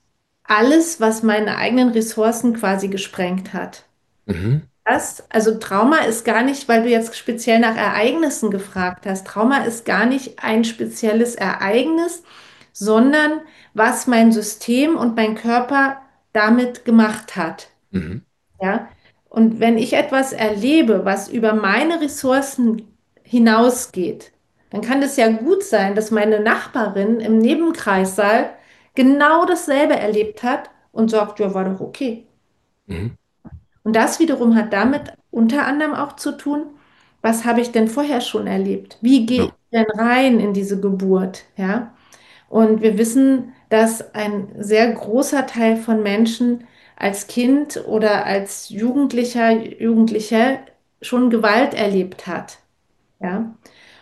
[SPEAKER 2] alles, was meine eigenen Ressourcen quasi gesprengt hat.
[SPEAKER 1] Mhm.
[SPEAKER 2] Das, also Trauma ist gar nicht, weil du jetzt speziell nach Ereignissen gefragt hast. Trauma ist gar nicht ein spezielles Ereignis, sondern was mein System und mein Körper damit gemacht hat.
[SPEAKER 1] Mhm.
[SPEAKER 2] Ja? Und wenn ich etwas erlebe, was über meine Ressourcen hinausgeht, dann kann es ja gut sein, dass meine Nachbarin im Nebenkreissaal genau dasselbe erlebt hat und sagt, ja, war doch okay.
[SPEAKER 1] Mhm.
[SPEAKER 2] Und das wiederum hat damit unter anderem auch zu tun, was habe ich denn vorher schon erlebt? Wie gehe ich
[SPEAKER 1] Genau.
[SPEAKER 2] denn rein in diese Geburt? Ja? Und wir wissen, dass ein sehr großer Teil von Menschen als Kind oder als Jugendlicher, Jugendliche schon Gewalt erlebt hat. Ja?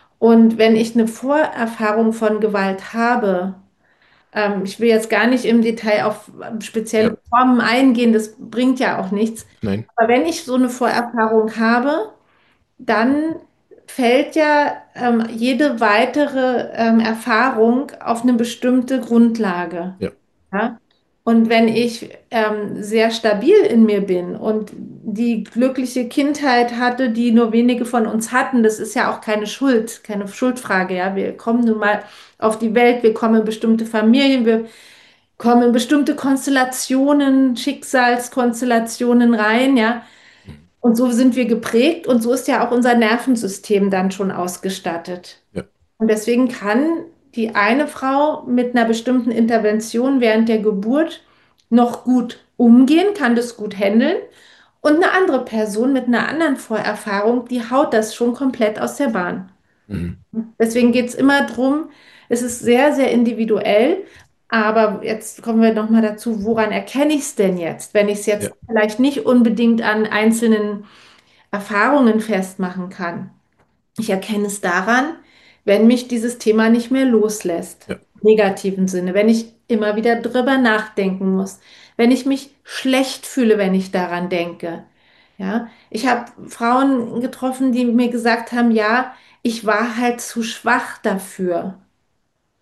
[SPEAKER 2] Und wenn ich eine Vorerfahrung von Gewalt habe, ähm, ich will jetzt gar nicht im Detail auf ähm,
[SPEAKER 1] Ja.
[SPEAKER 2] spezielle Formen eingehen, das bringt ja auch nichts.
[SPEAKER 1] Nein.
[SPEAKER 2] Aber wenn ich so eine Vorerfahrung habe, dann fällt ja ähm, jede weitere ähm, Erfahrung auf eine bestimmte Grundlage.
[SPEAKER 1] Ja.
[SPEAKER 2] Ja? Und wenn ich ähm, sehr stabil in mir bin und die glückliche Kindheit hatte, die nur wenige von uns hatten, das ist ja auch keine Schuld, keine Schuldfrage, ja. Wir kommen nun mal auf die Welt, wir kommen in bestimmte Familien, wir kommen in bestimmte Konstellationen, Schicksalskonstellationen rein, ja.
[SPEAKER 1] Mhm.
[SPEAKER 2] Und so sind wir geprägt und so ist ja auch unser Nervensystem dann schon ausgestattet.
[SPEAKER 1] Ja.
[SPEAKER 2] Und deswegen kann die eine Frau mit einer bestimmten Intervention während der Geburt noch gut umgehen, kann das gut handeln. Und eine andere Person mit einer anderen Vorerfahrung, die haut das schon komplett aus der Bahn.
[SPEAKER 1] Mhm.
[SPEAKER 2] Deswegen geht es immer darum, es ist sehr, sehr individuell. Aber jetzt kommen wir nochmal dazu, woran erkenne ich es denn jetzt, wenn ich es
[SPEAKER 1] Ja.
[SPEAKER 2] jetzt vielleicht nicht unbedingt an einzelnen Erfahrungen festmachen kann. Ich erkenne es daran, wenn mich dieses Thema nicht mehr loslässt,
[SPEAKER 1] Ja.
[SPEAKER 2] im negativen Sinne, wenn ich immer wieder drüber nachdenken muss, wenn ich mich schlecht fühle, wenn ich daran denke. Ja, ich habe Frauen getroffen, die mir gesagt haben, ja, ich war halt zu schwach dafür.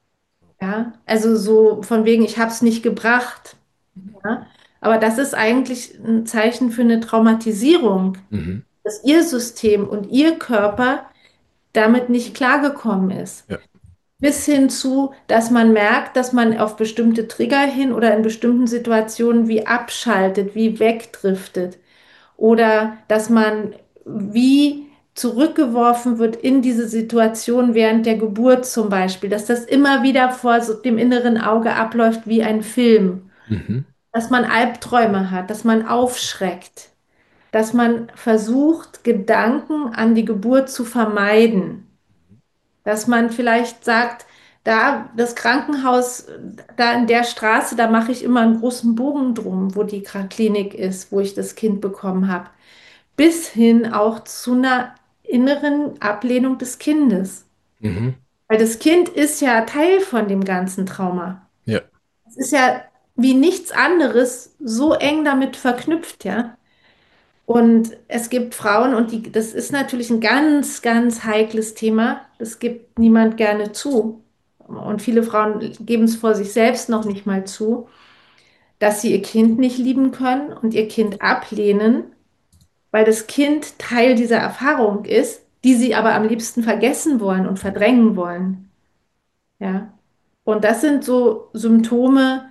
[SPEAKER 2] Ja, also so von wegen, ich habe es nicht gebracht. Ja? Aber das ist eigentlich ein Zeichen für eine Traumatisierung,
[SPEAKER 1] Mhm.
[SPEAKER 2] dass ihr System und ihr Körper damit nicht klargekommen ist.
[SPEAKER 1] Ja.
[SPEAKER 2] Bis hin zu, dass man merkt, dass man auf bestimmte Trigger hin oder in bestimmten Situationen wie abschaltet, wie wegdriftet. Oder dass man wie zurückgeworfen wird in diese Situation während der Geburt zum Beispiel, dass das immer wieder vor so dem inneren Auge abläuft wie ein Film,
[SPEAKER 1] Mhm.
[SPEAKER 2] dass man Albträume hat, dass man aufschreckt, dass man versucht, Gedanken an die Geburt zu vermeiden, dass man vielleicht sagt, da das Krankenhaus, da in der Straße, da mache ich immer einen großen Bogen drum, wo die Klinik ist, wo ich das Kind bekommen habe, bis hin auch zu einer inneren Ablehnung des Kindes.
[SPEAKER 1] Mhm.
[SPEAKER 2] Weil das Kind ist ja Teil von dem ganzen Trauma.
[SPEAKER 1] Ja.
[SPEAKER 2] Es ist ja wie nichts anderes so eng damit verknüpft, ja. Und es gibt Frauen, und die, das ist natürlich ein ganz, ganz heikles Thema. Das gibt niemand gerne zu. Und viele Frauen geben es vor sich selbst noch nicht mal zu, dass sie ihr Kind nicht lieben können und ihr Kind ablehnen, weil das Kind Teil dieser Erfahrung ist, die sie aber am liebsten vergessen wollen und verdrängen wollen. Ja. Und das sind so Symptome,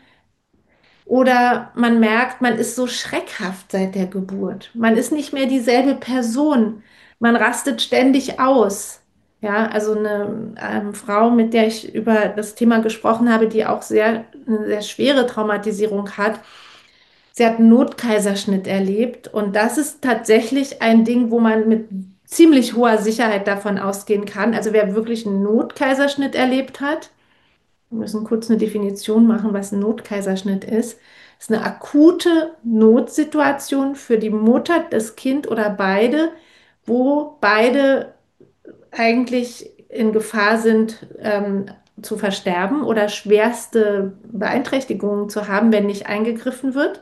[SPEAKER 2] oder man merkt, man ist so schreckhaft seit der Geburt. Man ist nicht mehr dieselbe Person. Man rastet ständig aus. Ja, also eine ähm, Frau, mit der ich über das Thema gesprochen habe, die auch sehr, eine sehr schwere Traumatisierung hat. Sie hat einen Notkaiserschnitt erlebt, und das ist tatsächlich ein Ding, wo man mit ziemlich hoher Sicherheit davon ausgehen kann. Also wer wirklich einen Notkaiserschnitt erlebt hat, wir müssen kurz eine Definition machen, was ein Notkaiserschnitt ist. Es ist eine akute Notsituation für die Mutter, das Kind oder beide, wo beide eigentlich in Gefahr sind, ähm, zu versterben oder schwerste Beeinträchtigungen zu haben, wenn nicht eingegriffen wird.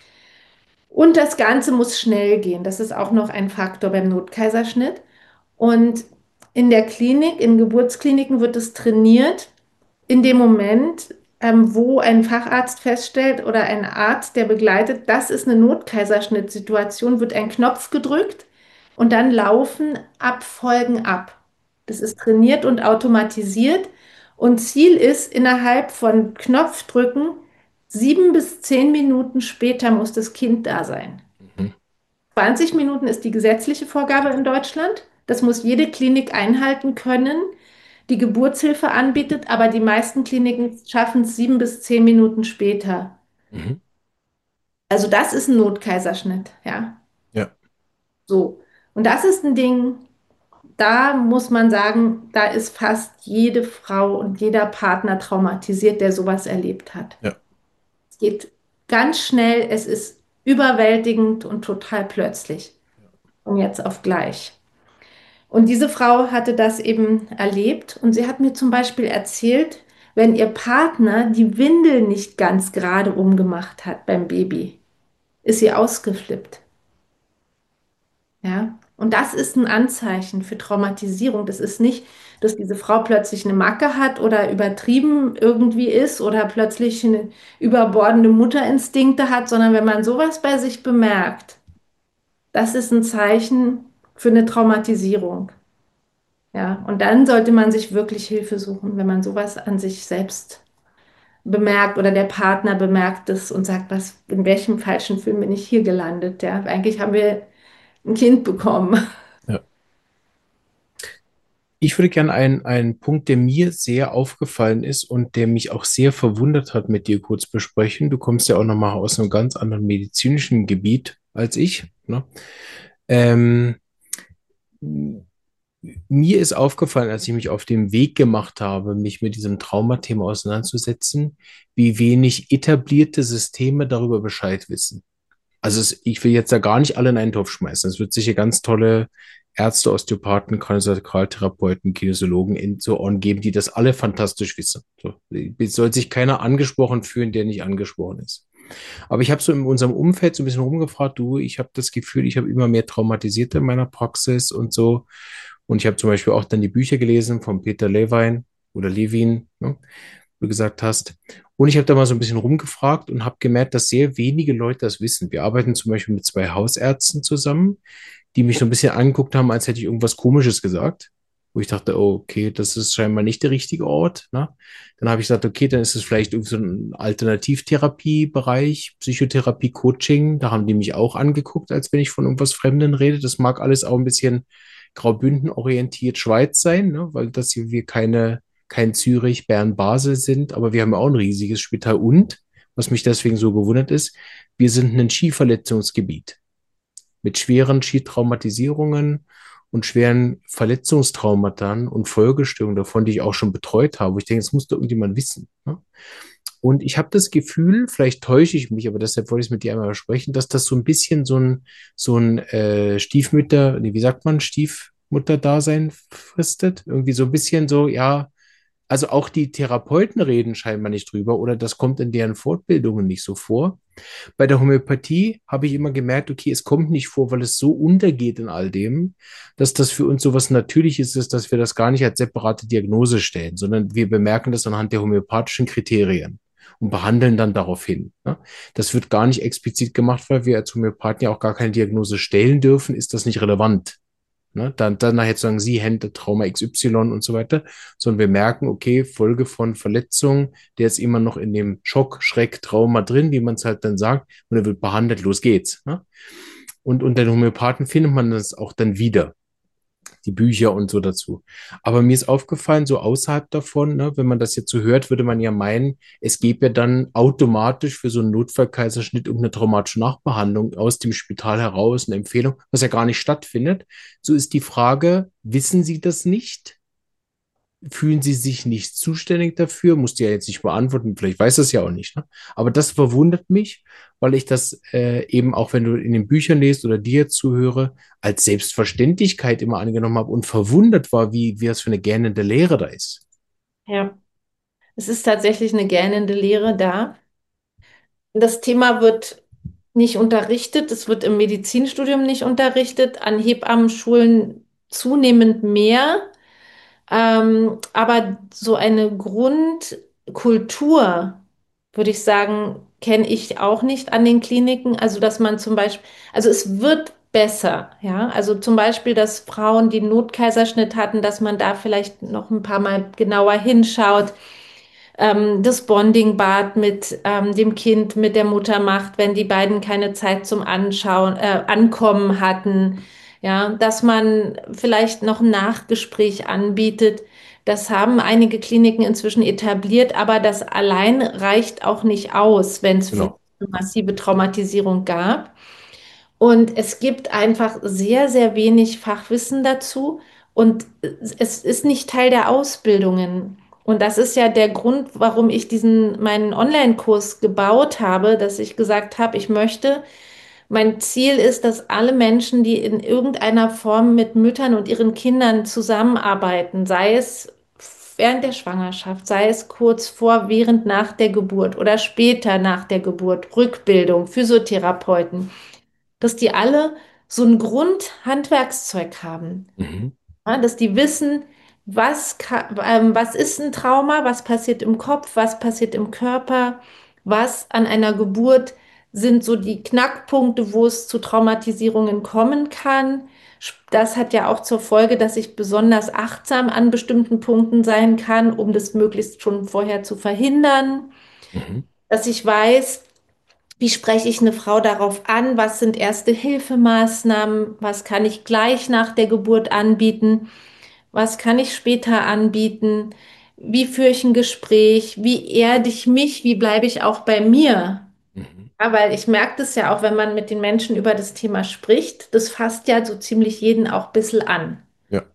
[SPEAKER 2] Und das Ganze muss schnell gehen. Das ist auch noch ein Faktor beim Notkaiserschnitt. Und in der Klinik, in Geburtskliniken wird es trainiert, in dem Moment, ähm, wo ein Facharzt feststellt oder ein Arzt, der begleitet, das ist eine Notkaiserschnittsituation, wird ein Knopf gedrückt und dann laufen Abfolgen ab. Das ist trainiert und automatisiert, und Ziel ist, innerhalb von Knopfdrücken, sieben bis zehn Minuten später muss das Kind da sein.
[SPEAKER 1] Mhm.
[SPEAKER 2] zwanzig Minuten ist die gesetzliche Vorgabe in Deutschland. Das muss jede Klinik einhalten können, die Geburtshilfe anbietet, aber die meisten Kliniken schaffen es sieben bis zehn Minuten später.
[SPEAKER 1] Mhm.
[SPEAKER 2] Also das ist ein Notkaiserschnitt, ja.
[SPEAKER 1] Ja.
[SPEAKER 2] So. Und das ist ein Ding, da muss man sagen, da ist fast jede Frau und jeder Partner traumatisiert, der sowas erlebt hat.
[SPEAKER 1] Ja.
[SPEAKER 2] Es geht ganz schnell, es ist überwältigend und total plötzlich. Und jetzt auf gleich. Und diese Frau hatte das eben erlebt, und sie hat mir zum Beispiel erzählt, wenn ihr Partner die Windel nicht ganz gerade umgemacht hat beim Baby, ist sie ausgeflippt. Ja? Und das ist ein Anzeichen für Traumatisierung. Das ist nicht, dass diese Frau plötzlich eine Macke hat oder übertrieben irgendwie ist oder plötzlich eine überbordende Mutterinstinkte hat, sondern wenn man sowas bei sich bemerkt, das ist ein Zeichen für eine Traumatisierung. Ja, und dann sollte man sich wirklich Hilfe suchen, wenn man sowas an sich selbst bemerkt oder der Partner bemerkt es und sagt, was, in welchem falschen Film bin ich hier gelandet? Ja, eigentlich haben wir ein Kind bekommen.
[SPEAKER 1] Ja. Ich würde gerne einen, einen Punkt, der mir sehr aufgefallen ist und der mich auch sehr verwundert hat, mit dir kurz besprechen. Du kommst ja auch nochmal aus einem ganz anderen medizinischen Gebiet als ich. Ne? Ähm, Mir ist aufgefallen, als ich mich auf den Weg gemacht habe, mich mit diesem Traumathema auseinanderzusetzen, wie wenig etablierte Systeme darüber Bescheid wissen. Also es, ich will jetzt da gar nicht alle in einen Topf schmeißen. Es wird sicher ganz tolle Ärzte, Osteopathen, Kraniosakraltherapeuten, Kinesiologen und so on geben, die das alle fantastisch wissen. So, es soll sich keiner angesprochen fühlen, der nicht angesprochen ist. Aber ich habe so in unserem Umfeld so ein bisschen rumgefragt, du, ich habe das Gefühl, ich habe immer mehr Traumatisierte in meiner Praxis und so. Und ich habe zum Beispiel auch dann die Bücher gelesen von Peter Levine oder Levin, ne? wie du gesagt hast. Und ich habe da mal so ein bisschen rumgefragt und habe gemerkt, dass sehr wenige Leute das wissen. Wir arbeiten zum Beispiel mit zwei Hausärzten zusammen, die mich so ein bisschen angeguckt haben, als hätte ich irgendwas Komisches gesagt. Wo ich dachte, oh, okay, das ist scheinbar nicht der richtige Ort. Ne? Dann habe ich gesagt, okay, dann ist es vielleicht irgendwie so ein Alternativtherapiebereich, Psychotherapie, Coaching. Da haben die mich auch angeguckt, als wenn ich von irgendwas Fremden rede. Das mag alles auch ein bisschen Graubünden orientiert Schweiz sein, ne? Weil das hier wir keine, kein Zürich, Bern, Basel sind, aber wir haben ja auch ein riesiges Spital und, was mich deswegen so gewundert ist, wir sind ein Skiverletzungsgebiet mit schweren Skitraumatisierungen und schweren Verletzungstraumata und Folgestörungen davon, die ich auch schon betreut habe. Wo ich denke, das muss doch irgendjemand wissen. Ne? Und ich habe das Gefühl, vielleicht täusche ich mich, aber deshalb wollte ich es mit dir einmal besprechen, dass das so ein bisschen so ein, so ein äh, Stiefmütter, nee, wie sagt man, Stiefmutter-Dasein fristet. Irgendwie so ein bisschen so, ja, also auch die Therapeuten reden scheinbar nicht drüber oder das kommt in deren Fortbildungen nicht so vor. Bei der Homöopathie habe ich immer gemerkt, okay, es kommt nicht vor, weil es so untergeht in all dem, dass das für uns so was Natürliches ist, dass wir das gar nicht als separate Diagnose stellen, sondern wir bemerken das anhand der homöopathischen Kriterien und behandeln dann daraufhin. Ne? Das wird gar nicht explizit gemacht, weil wir als Homöopathen ja auch gar keine Diagnose stellen dürfen, ist das nicht relevant. Ne? Dann, dann nachher sagen sie Hände, Trauma X Y und so weiter, sondern wir merken, okay, Folge von Verletzung, der ist immer noch in dem Schock, Schreck, Trauma drin, wie man es halt dann sagt, und er wird behandelt, los geht's. Ne? Und unter den Homöopathen findet man das auch dann wieder, die Bücher und so dazu. Aber mir ist aufgefallen, so außerhalb davon, ne, wenn man das jetzt so hört, würde man ja meinen, es gäbe ja dann automatisch für so einen Notfallkaiserschnitt irgendeine traumatische Nachbehandlung aus dem Spital heraus, eine Empfehlung, was ja gar nicht stattfindet. So ist die Frage, wissen Sie das nicht? Fühlen Sie sich nicht zuständig dafür? Musst du ja jetzt nicht beantworten, vielleicht weiß das ja auch nicht. Ne? Aber das verwundert mich, weil ich das äh, eben auch, wenn du in den Büchern liest oder dir zuhöre, als Selbstverständlichkeit immer angenommen habe und verwundert war, wie, wie das für eine gähnende Lehre da ist.
[SPEAKER 2] Ja, es ist tatsächlich eine gähnende Lehre da. Das Thema wird nicht unterrichtet, es wird im Medizinstudium nicht unterrichtet, an Hebammenschulen zunehmend mehr. Ähm, aber so eine Grundkultur, würde ich sagen, kenne ich auch nicht an den Kliniken. Also, dass man zum Beispiel, also es wird besser, ja. Also zum Beispiel, dass Frauen, die einen Notkaiserschnitt hatten, dass man da vielleicht noch ein paar Mal genauer hinschaut, ähm, das Bonding-Bad mit ähm, dem Kind, mit der Mutter macht, wenn die beiden keine Zeit zum Anschauen, äh, Ankommen hatten. Ja, dass man vielleicht noch ein Nachgespräch anbietet. Das haben einige Kliniken inzwischen etabliert, aber das allein reicht auch nicht aus, wenn es wirklich
[SPEAKER 1] Genau.
[SPEAKER 2] eine massive Traumatisierung gab. Und es gibt einfach sehr, sehr wenig Fachwissen dazu und es ist nicht Teil der Ausbildungen. Und das ist ja der Grund, warum ich diesen meinen Online-Kurs gebaut habe, dass ich gesagt habe, ich möchte, mein Ziel ist, dass alle Menschen, die in irgendeiner Form mit Müttern und ihren Kindern zusammenarbeiten, sei es während der Schwangerschaft, sei es kurz vor, während, nach der Geburt oder später nach der Geburt, Rückbildung, Physiotherapeuten, dass die alle so ein Grundhandwerkszeug haben.
[SPEAKER 1] Mhm.
[SPEAKER 2] Ja, dass die wissen, was, ka- ähm, was ist ein Trauma, was passiert im Kopf, was passiert im Körper, was an einer Geburt sind so die Knackpunkte, wo es zu Traumatisierungen kommen kann. Das hat ja auch zur Folge, dass ich besonders achtsam an bestimmten Punkten sein kann, um das möglichst schon vorher zu verhindern.
[SPEAKER 1] Mhm.
[SPEAKER 2] Dass ich weiß, wie spreche ich eine Frau darauf an? Was sind Erste-Hilfemaßnahmen? Was kann ich gleich nach der Geburt anbieten? Was kann ich später anbieten? Wie führe ich ein Gespräch? Wie erde ich mich? Wie bleibe ich auch bei mir?
[SPEAKER 1] Mhm.
[SPEAKER 2] Ja, weil ich merke das ja auch, wenn man mit den Menschen über das Thema spricht, das fasst ja so ziemlich jeden auch ein bisschen an.
[SPEAKER 1] Ja.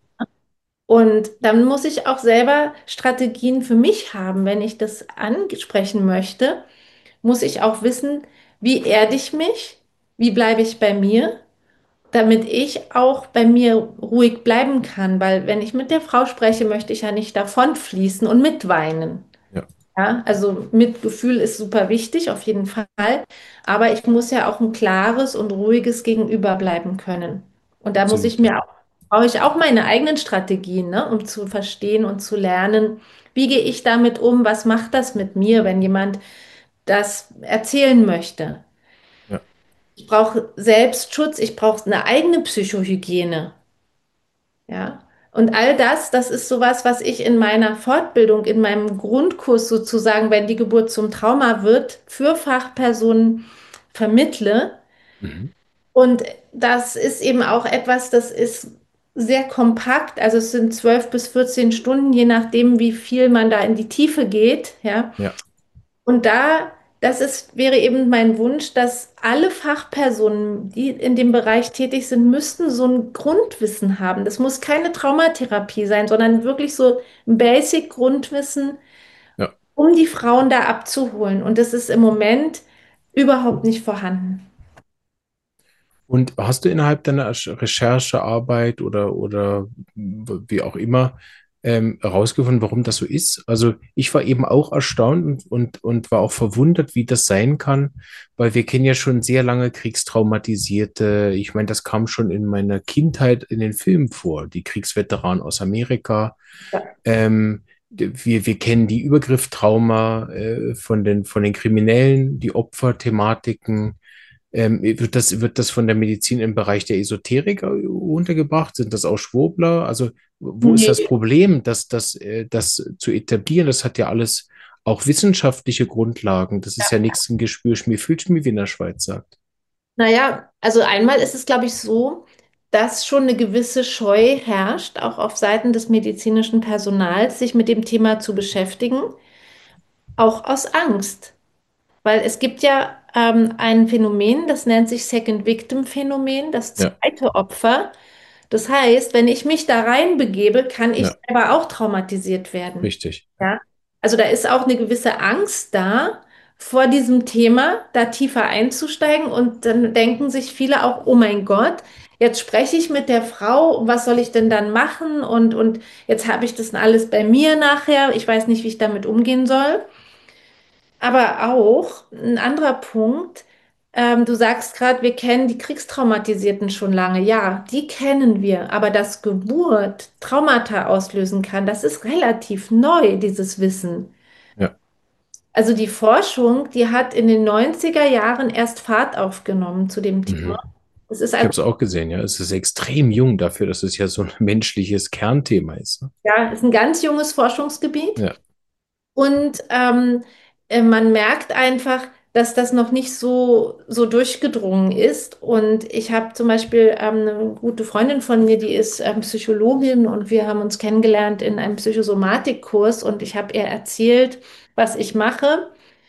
[SPEAKER 2] Und dann muss ich auch selber Strategien für mich haben, wenn ich das ansprechen möchte, muss ich auch wissen, wie erde ich mich, wie bleibe ich bei mir, damit ich auch bei mir ruhig bleiben kann, weil wenn ich mit der Frau spreche, möchte ich ja nicht davonfließen und mitweinen.
[SPEAKER 1] Ja.
[SPEAKER 2] Ja, also Mitgefühl ist super wichtig, auf jeden Fall, aber ich muss ja auch ein klares und ruhiges Gegenüber bleiben können. Und da muss ich
[SPEAKER 1] Absolut. Ja.
[SPEAKER 2] mir auch brauche ich auch meine eigenen Strategien, ne, um zu verstehen und zu lernen, wie gehe ich damit um, was macht das mit mir, wenn jemand das erzählen möchte.
[SPEAKER 1] Ja,
[SPEAKER 2] Ich brauche Selbstschutz, ich brauche eine eigene Psychohygiene, ja. Und all das, das ist sowas, was ich in meiner Fortbildung, in meinem Grundkurs sozusagen, wenn die Geburt zum Trauma wird, für Fachpersonen vermittle.
[SPEAKER 1] mhm.
[SPEAKER 2] Und das ist eben auch etwas, das ist sehr kompakt. Also es sind zwölf bis vierzehn Stunden, je nachdem, wie viel man da in die Tiefe geht, ja.
[SPEAKER 1] Ja,
[SPEAKER 2] Und da, das ist, wäre eben mein Wunsch, dass alle Fachpersonen, die in dem Bereich tätig sind, müssten so ein Grundwissen haben. Das muss keine Traumatherapie sein, sondern wirklich so ein Basic-Grundwissen,
[SPEAKER 1] ja.
[SPEAKER 2] um die Frauen da abzuholen. Und das ist im Moment überhaupt nicht vorhanden.
[SPEAKER 1] Und hast du innerhalb deiner Resch- Recherchearbeit oder, oder wie auch immer ähm, herausgefunden, warum das so ist? Also ich war eben auch erstaunt und, und, und war auch verwundert, wie das sein kann, weil wir kennen ja schon sehr lange Kriegstraumatisierte. Ich meine, das kam schon in meiner Kindheit in den Filmen vor, die Kriegsveteranen aus Amerika.
[SPEAKER 2] Ja.
[SPEAKER 1] Ähm, wir, wir kennen die Übergrifftrauma äh, von den, von den Kriminellen, die Opferthematiken. Ähm, wird das, wird das von der Medizin im Bereich der Esoterik äh, untergebracht? Sind das auch Schwurbler? Also, wo ist das
[SPEAKER 2] Nee.
[SPEAKER 1] Problem, dass das, äh, das zu etablieren? Das hat ja alles auch wissenschaftliche Grundlagen. Das ist ja nichts ein Gespür, Schmier fühlt Schmier, wie in der Schweiz sagt.
[SPEAKER 2] Naja, also einmal ist es, glaube ich, so, dass schon eine gewisse Scheu herrscht, auch auf Seiten des medizinischen Personals, sich mit dem Thema zu beschäftigen, auch aus Angst. Weil es gibt ja ähm, ein Phänomen, das nennt sich Second Victim Phänomen, das
[SPEAKER 1] Ja,
[SPEAKER 2] zweite Opfer. Das heißt, wenn ich mich da reinbegebe, kann ich
[SPEAKER 1] ja,
[SPEAKER 2] selber auch traumatisiert werden.
[SPEAKER 1] richtig. Ja,
[SPEAKER 2] Ja? Also da ist auch eine gewisse Angst da, vor diesem Thema da tiefer einzusteigen. Und dann denken sich viele auch, oh mein Gott, jetzt spreche ich mit der Frau, was soll ich denn dann machen? Und, und jetzt habe ich das alles bei mir nachher. Ich weiß nicht, wie ich damit umgehen soll. Aber auch ein anderer Punkt, ähm, du sagst gerade, wir kennen die Kriegstraumatisierten schon lange. Ja, die kennen wir. Aber dass Geburt Traumata auslösen kann, das ist relativ neu, dieses Wissen.
[SPEAKER 1] ja.
[SPEAKER 2] Also die Forschung, die hat in den neunziger Jahren erst Fahrt aufgenommen zu dem Thema.
[SPEAKER 1] Mhm.
[SPEAKER 2] Es ist
[SPEAKER 1] Ich habe
[SPEAKER 2] einfach,
[SPEAKER 1] es auch gesehen, ja. Es ist extrem jung dafür, dass es ja so ein menschliches Kernthema ist. Ne?
[SPEAKER 2] ja, ist ein ganz junges Forschungsgebiet.
[SPEAKER 1] Ja,
[SPEAKER 2] Und ähm, äh, man merkt einfach, dass das noch nicht so, so durchgedrungen ist. Und ich habe zum Beispiel ähm, eine gute Freundin von mir, die ist ähm, Psychologin und wir haben uns kennengelernt in einem Psychosomatikkurs und ich habe ihr erzählt, was ich mache.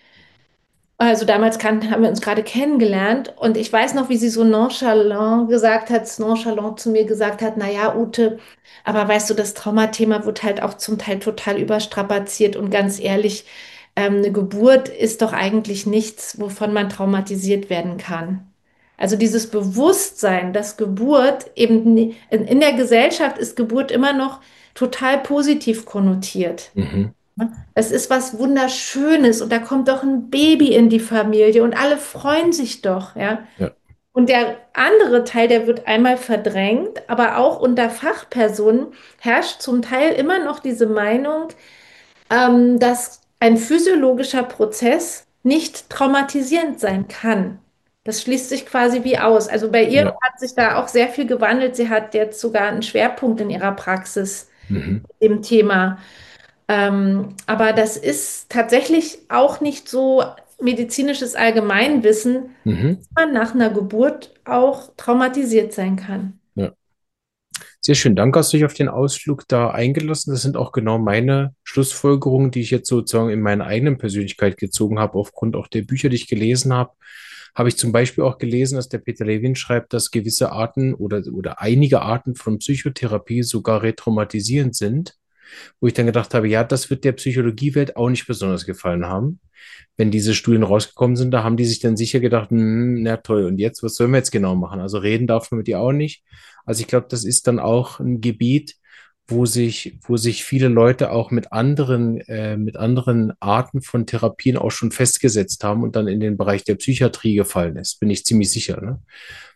[SPEAKER 2] Also damals kan haben wir uns gerade kennengelernt und ich weiß noch, wie sie so nonchalant gesagt hat, nonchalant zu mir gesagt hat, na ja, Ute, aber weißt du, das Traumathema wird halt auch zum Teil total überstrapaziert und ganz ehrlich, ähm, eine Geburt ist doch eigentlich nichts, wovon man traumatisiert werden kann. Also dieses Bewusstsein, dass Geburt eben ni- in, in der Gesellschaft ist Geburt immer noch total positiv konnotiert.
[SPEAKER 1] mhm.
[SPEAKER 2] Es ist was Wunderschönes und da kommt doch ein Baby in die Familie und alle freuen sich doch, ja.
[SPEAKER 1] Ja,
[SPEAKER 2] Und der andere Teil, der wird einmal verdrängt, aber auch unter Fachpersonen herrscht zum Teil immer noch diese Meinung, ähm, dass ein physiologischer Prozess nicht traumatisierend sein kann. Das schließt sich quasi wie aus. Also bei ihr
[SPEAKER 1] ja,
[SPEAKER 2] hat sich da auch sehr viel gewandelt. Sie hat jetzt sogar einen Schwerpunkt in ihrer Praxis
[SPEAKER 1] mhm.
[SPEAKER 2] im Thema. Ähm, aber das ist tatsächlich auch nicht so medizinisches Allgemeinwissen,
[SPEAKER 1] Mhm.
[SPEAKER 2] dass man nach einer Geburt auch traumatisiert sein kann.
[SPEAKER 1] Ja. Sehr schön. Danke, hast du dich auf den Ausflug da eingelassen. Das sind auch genau meine Schlussfolgerungen, die ich jetzt sozusagen in meiner eigenen Persönlichkeit gezogen habe, aufgrund auch der Bücher, die ich gelesen habe. Habe ich zum Beispiel auch gelesen, dass der Peter Levin schreibt, dass gewisse Arten oder, oder einige Arten von Psychotherapie sogar retraumatisierend sind, wo ich dann gedacht habe, ja, das wird der Psychologiewelt auch nicht besonders gefallen haben. Wenn diese Studien rausgekommen sind, da haben die sich dann sicher gedacht, hm, na toll, und jetzt, was sollen wir jetzt genau machen? Also reden darf man mit ihr auch nicht. Also ich glaube, das ist dann auch ein Gebiet, wo sich, wo sich viele Leute auch mit anderen, äh, mit anderen Arten von Therapien auch schon festgesetzt haben und dann in den Bereich der Psychiatrie gefallen ist, bin ich ziemlich sicher, ne?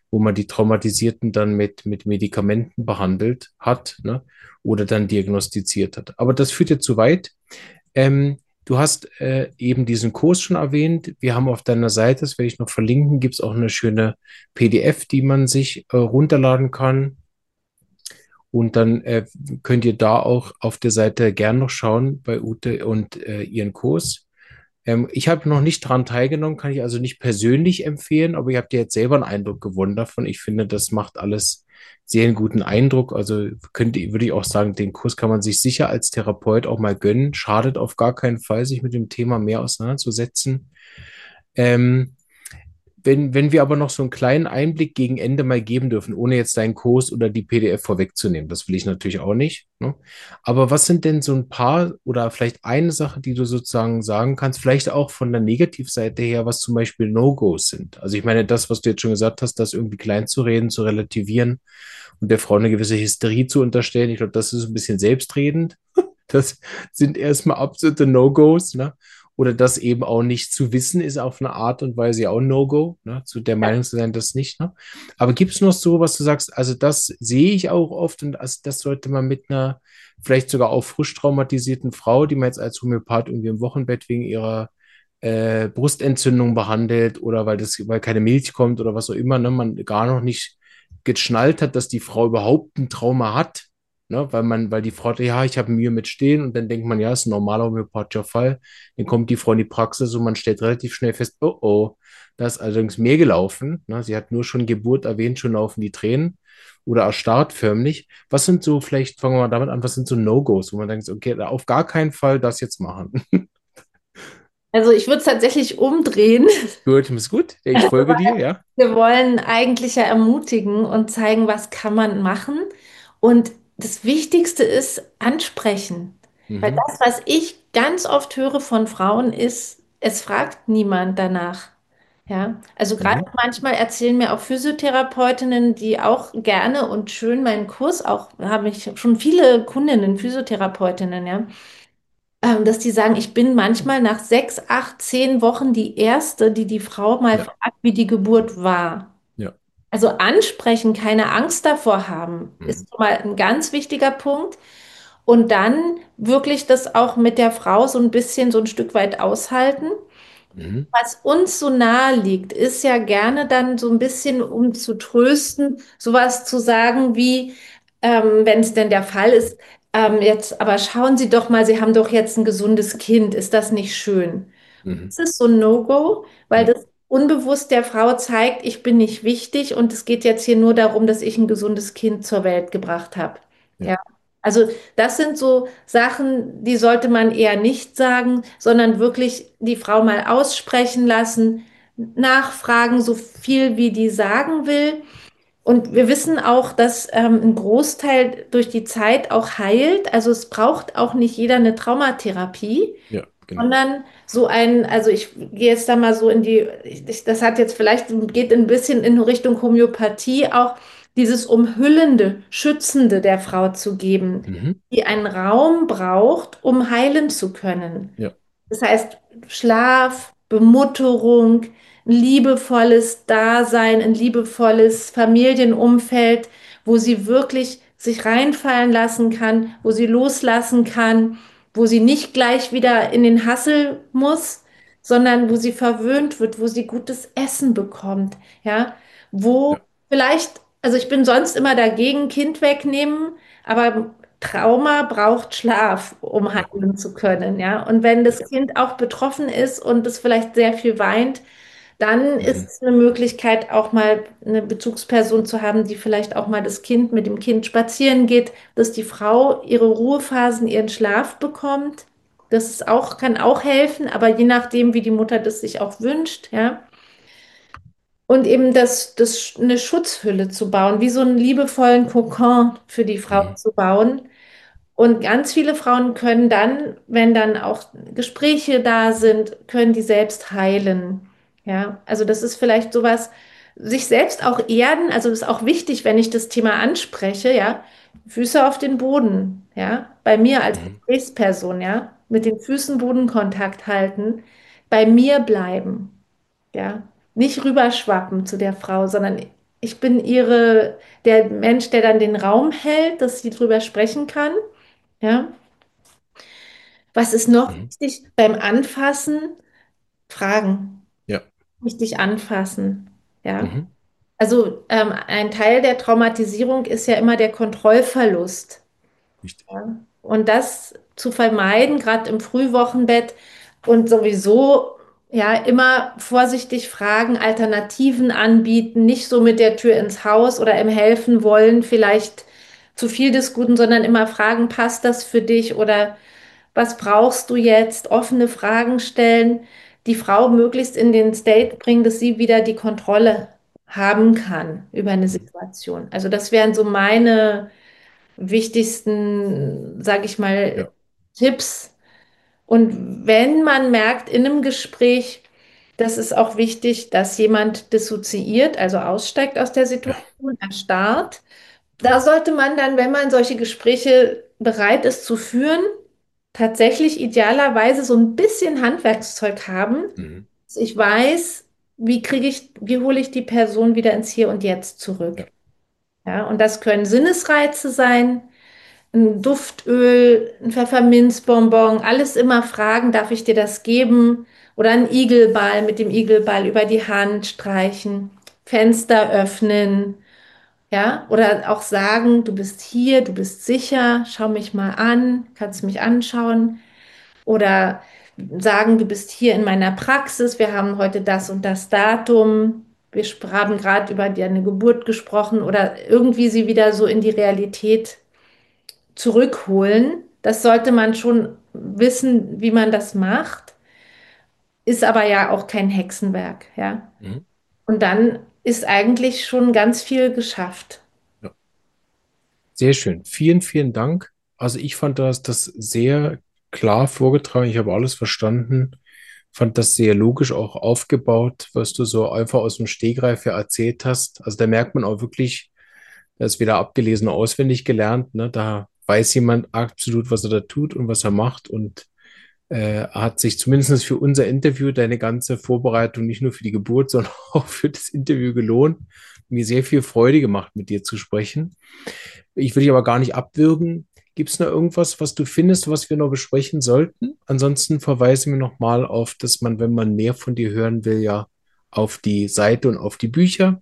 [SPEAKER 1] wo man die Traumatisierten dann mit, mit Medikamenten behandelt hat, ne? Oder dann diagnostiziert hat. Aber das führt jetzt zu weit. Ähm, Du hast äh, eben diesen Kurs schon erwähnt. Wir haben auf deiner Seite, das werde ich noch verlinken, gibt es auch eine schöne P D F, die man sich äh, runterladen kann. Und dann äh, könnt ihr da auch auf der Seite gern noch schauen bei Ute und äh, ihren Kurs. Ähm, ich habe noch nicht daran teilgenommen, kann ich also nicht persönlich empfehlen, aber ihr habt ja jetzt selber einen Eindruck gewonnen davon. Ich finde, das macht alles sehr einen guten Eindruck. Also könnte, würde ich auch sagen, den Kurs kann man sich sicher als Therapeut auch mal gönnen. Schadet auf gar keinen Fall, sich mit dem Thema mehr auseinanderzusetzen. Ähm, wenn, wenn wir aber noch so einen kleinen Einblick gegen Ende mal geben dürfen, ohne jetzt deinen Kurs oder die P D F vorwegzunehmen, das will ich natürlich auch nicht. Ne? Aber was sind denn so ein paar oder vielleicht eine Sache, die du sozusagen sagen kannst, vielleicht auch von der Negativseite her, was zum Beispiel No-Gos sind? Also ich meine, das, was du jetzt schon gesagt hast, das irgendwie klein zu reden, zu relativieren und der Frau eine gewisse Hysterie zu unterstellen, ich glaube, das ist ein bisschen selbstredend. Das sind erstmal absolute No-Gos, ne? Oder das eben auch nicht zu wissen, ist auf eine Art und Weise ja auch ein No-Go, ne? Zu der Meinung zu sein, das nicht, ne? Aber gibt es noch so, was du sagst, also das sehe ich auch oft und das, das sollte man mit einer vielleicht sogar auch frisch traumatisierten Frau, die man jetzt als Homöopath irgendwie im Wochenbett wegen ihrer äh, Brustentzündung behandelt oder weil das, weil keine Milch kommt oder was auch immer, ne, man gar noch nicht geschnallt hat, dass die Frau überhaupt ein Trauma hat, ne, weil man, weil die Frau, ja, ich habe Mühe mit Stillen und dann denkt man, ja, ist ein normaler homöopathischer Fall. Dann kommt die Frau in die Praxis und man stellt relativ schnell fest, oh oh, da ist allerdings mehr gelaufen. Ne? Sie hat nur schon Geburt erwähnt, schon laufen die Tränen oder erstarrt förmlich. Was sind so, vielleicht fangen wir mal damit an, was sind so No-Gos, wo man denkt, okay, auf gar keinen Fall das jetzt machen.
[SPEAKER 2] Also ich würde es tatsächlich umdrehen.
[SPEAKER 1] Gut, ist gut. Ich folge dir, ja.
[SPEAKER 2] Wir wollen eigentlich ja ermutigen und zeigen, was kann man machen. Und das Wichtigste ist ansprechen. Weil
[SPEAKER 1] Mhm.
[SPEAKER 2] das, was ich ganz oft höre von Frauen, ist, es fragt niemand danach. Ja, also gerade
[SPEAKER 1] Mhm.
[SPEAKER 2] manchmal erzählen mir auch Physiotherapeutinnen, die auch gerne und schön meinen Kurs auch, habe ich schon viele Kundinnen, Physiotherapeutinnen, ja, ähm, dass die sagen, ich bin manchmal nach sechs, acht, zehn Wochen die Erste, die die Frau mal
[SPEAKER 1] Ja,
[SPEAKER 2] fragt, wie die Geburt war.
[SPEAKER 1] ja.
[SPEAKER 2] Also ansprechen, keine Angst davor haben,
[SPEAKER 1] Mhm.
[SPEAKER 2] ist schon mal ein ganz wichtiger Punkt. Und dann wirklich das auch mit der Frau so ein bisschen, so ein Stück weit aushalten.
[SPEAKER 1] Mhm.
[SPEAKER 2] Was uns so nahe liegt, ist ja gerne dann so ein bisschen, um zu trösten, sowas zu sagen wie, ähm, wenn es denn der Fall ist, ähm, jetzt, aber schauen Sie doch mal, Sie haben doch jetzt ein gesundes Kind, ist das nicht schön?
[SPEAKER 1] Mhm.
[SPEAKER 2] Das ist so ein No-Go, weil
[SPEAKER 1] Ja,
[SPEAKER 2] das unbewusst der Frau zeigt, ich bin nicht wichtig und es geht jetzt hier nur darum, dass ich ein gesundes Kind zur Welt gebracht habe.
[SPEAKER 1] ja,
[SPEAKER 2] Ja. Also das sind so Sachen, die sollte man eher nicht sagen, sondern wirklich die Frau mal aussprechen lassen, nachfragen, so viel wie die sagen will. Und wir wissen auch, dass ähm, ein Großteil durch die Zeit auch heilt. Also es braucht auch nicht jeder eine Traumatherapie,
[SPEAKER 1] ja, genau.
[SPEAKER 2] sondern so ein, also ich gehe jetzt da mal so in die, ich, das hat jetzt vielleicht, geht ein bisschen in Richtung Homöopathie auch, dieses Umhüllende, Schützende der Frau zu geben,
[SPEAKER 1] Mhm.
[SPEAKER 2] die einen Raum braucht, um heilen zu können.
[SPEAKER 1] Ja,
[SPEAKER 2] Das heißt, Schlaf, Bemutterung, ein liebevolles Dasein, ein liebevolles Familienumfeld, wo sie wirklich sich reinfallen lassen kann, wo sie loslassen kann, wo sie nicht gleich wieder in den Hassel muss, sondern wo sie verwöhnt wird, wo sie gutes Essen bekommt, ja, wo
[SPEAKER 1] ja,
[SPEAKER 2] vielleicht, also ich bin sonst immer dagegen, Kind wegnehmen, aber Trauma braucht Schlaf, um
[SPEAKER 1] ja.
[SPEAKER 2] heilen zu können, ja. Und wenn das
[SPEAKER 1] Ja.
[SPEAKER 2] Kind auch betroffen ist und es vielleicht sehr viel weint, dann
[SPEAKER 1] Mhm.
[SPEAKER 2] ist es eine Möglichkeit, auch mal eine Bezugsperson zu haben, die vielleicht auch mal das Kind mit dem Kind spazieren geht, dass die Frau ihre Ruhephasen, ihren Schlaf bekommt. Das ist auch, kann auch helfen, aber je nachdem, wie die Mutter das sich auch wünscht, ja. Und eben das, das, eine Schutzhülle zu bauen, wie so einen liebevollen Kokon für die Frau
[SPEAKER 1] Mhm.
[SPEAKER 2] zu bauen. Und ganz viele Frauen können dann, wenn dann auch Gespräche da sind, können die selbst heilen. Ja, also das ist vielleicht sowas, sich selbst auch erden. Also das ist auch wichtig, wenn ich das Thema anspreche, ja, Füße auf den Boden, ja, bei mir als
[SPEAKER 1] Mhm.
[SPEAKER 2] Gesprächsperson, ja, mit den Füßen Bodenkontakt halten, bei mir bleiben, ja, nicht rüberschwappen zu der Frau, sondern Ich bin ihre, der Mensch, der dann den Raum hält, dass sie drüber sprechen kann. Ja. Was ist noch
[SPEAKER 1] Mhm.
[SPEAKER 2] wichtig beim Anfassen? Fragen.
[SPEAKER 1] Ja.
[SPEAKER 2] Richtig anfassen. Ja.
[SPEAKER 1] Mhm.
[SPEAKER 2] Also ähm, ein Teil der Traumatisierung ist ja immer der Kontrollverlust.
[SPEAKER 1] Richtig.
[SPEAKER 2] Ja. Und das zu vermeiden, gerade im Frühwochenbett und sowieso ja immer vorsichtig fragen, Alternativen anbieten, nicht so mit der Tür ins Haus oder im Helfen wollen, vielleicht zu viel des Guten, sondern immer fragen, passt das für dich oder was brauchst du jetzt? Offene Fragen stellen, die Frau möglichst in den State bringen, dass sie wieder die Kontrolle haben kann über eine
[SPEAKER 1] Mhm.
[SPEAKER 2] Situation. Also das wären so meine wichtigsten, sage ich mal,
[SPEAKER 1] Ja.
[SPEAKER 2] Tipps. Und wenn man merkt in einem Gespräch, das ist auch wichtig, dass jemand dissoziiert, also aussteigt aus der
[SPEAKER 1] Ja.
[SPEAKER 2] Situation, erstarrt. Da sollte man dann, wenn man solche Gespräche bereit ist zu führen, tatsächlich idealerweise so ein bisschen Handwerkszeug haben.
[SPEAKER 1] Mhm.
[SPEAKER 2] Dass ich weiß, wie kriege ich, wie hole ich die Person wieder ins Hier und Jetzt zurück.
[SPEAKER 1] Ja.
[SPEAKER 2] Ja, und das können Sinnesreize sein, ein Duftöl, ein Pfefferminzbonbon, alles immer fragen, darf ich dir das geben? Oder ein Igelball, mit dem Igelball über die Hand streichen, Fenster öffnen, ja, oder auch sagen, du bist hier, du bist sicher, schau mich mal an, kannst mich anschauen. Oder sagen, du bist hier in meiner Praxis, wir haben heute das und das Datum, wir sp- haben gerade über deine Geburt gesprochen oder irgendwie sie wieder so in die Realität zurückholen. Das sollte man schon wissen, wie man das macht, ist aber ja auch kein Hexenwerk, ja.
[SPEAKER 1] Mhm.
[SPEAKER 2] Und dann ist eigentlich schon ganz viel geschafft.
[SPEAKER 1] Ja. Sehr schön. Vielen, vielen Dank. Also ich fand das, das sehr klar vorgetragen. Ich habe alles verstanden. Fand das sehr logisch auch aufgebaut, was du so einfach aus dem Stegreif ja erzählt hast. Also da merkt man auch wirklich, da ist weder abgelesen noch auswendig gelernt. Ne? Da weiß jemand absolut, was er da tut und was er macht. Und äh, hat sich zumindest für unser Interview, deine ganze Vorbereitung, nicht nur für die Geburt, sondern auch für das Interview gelohnt. Mir sehr viel Freude gemacht, mit dir zu sprechen. Ich will dich aber gar nicht abwürgen. Gibt es noch irgendwas, was du findest, was wir noch besprechen sollten? Ansonsten verweisen wir nochmal auf, dass man, wenn man mehr von dir hören will, ja auf die Seite und auf die Bücher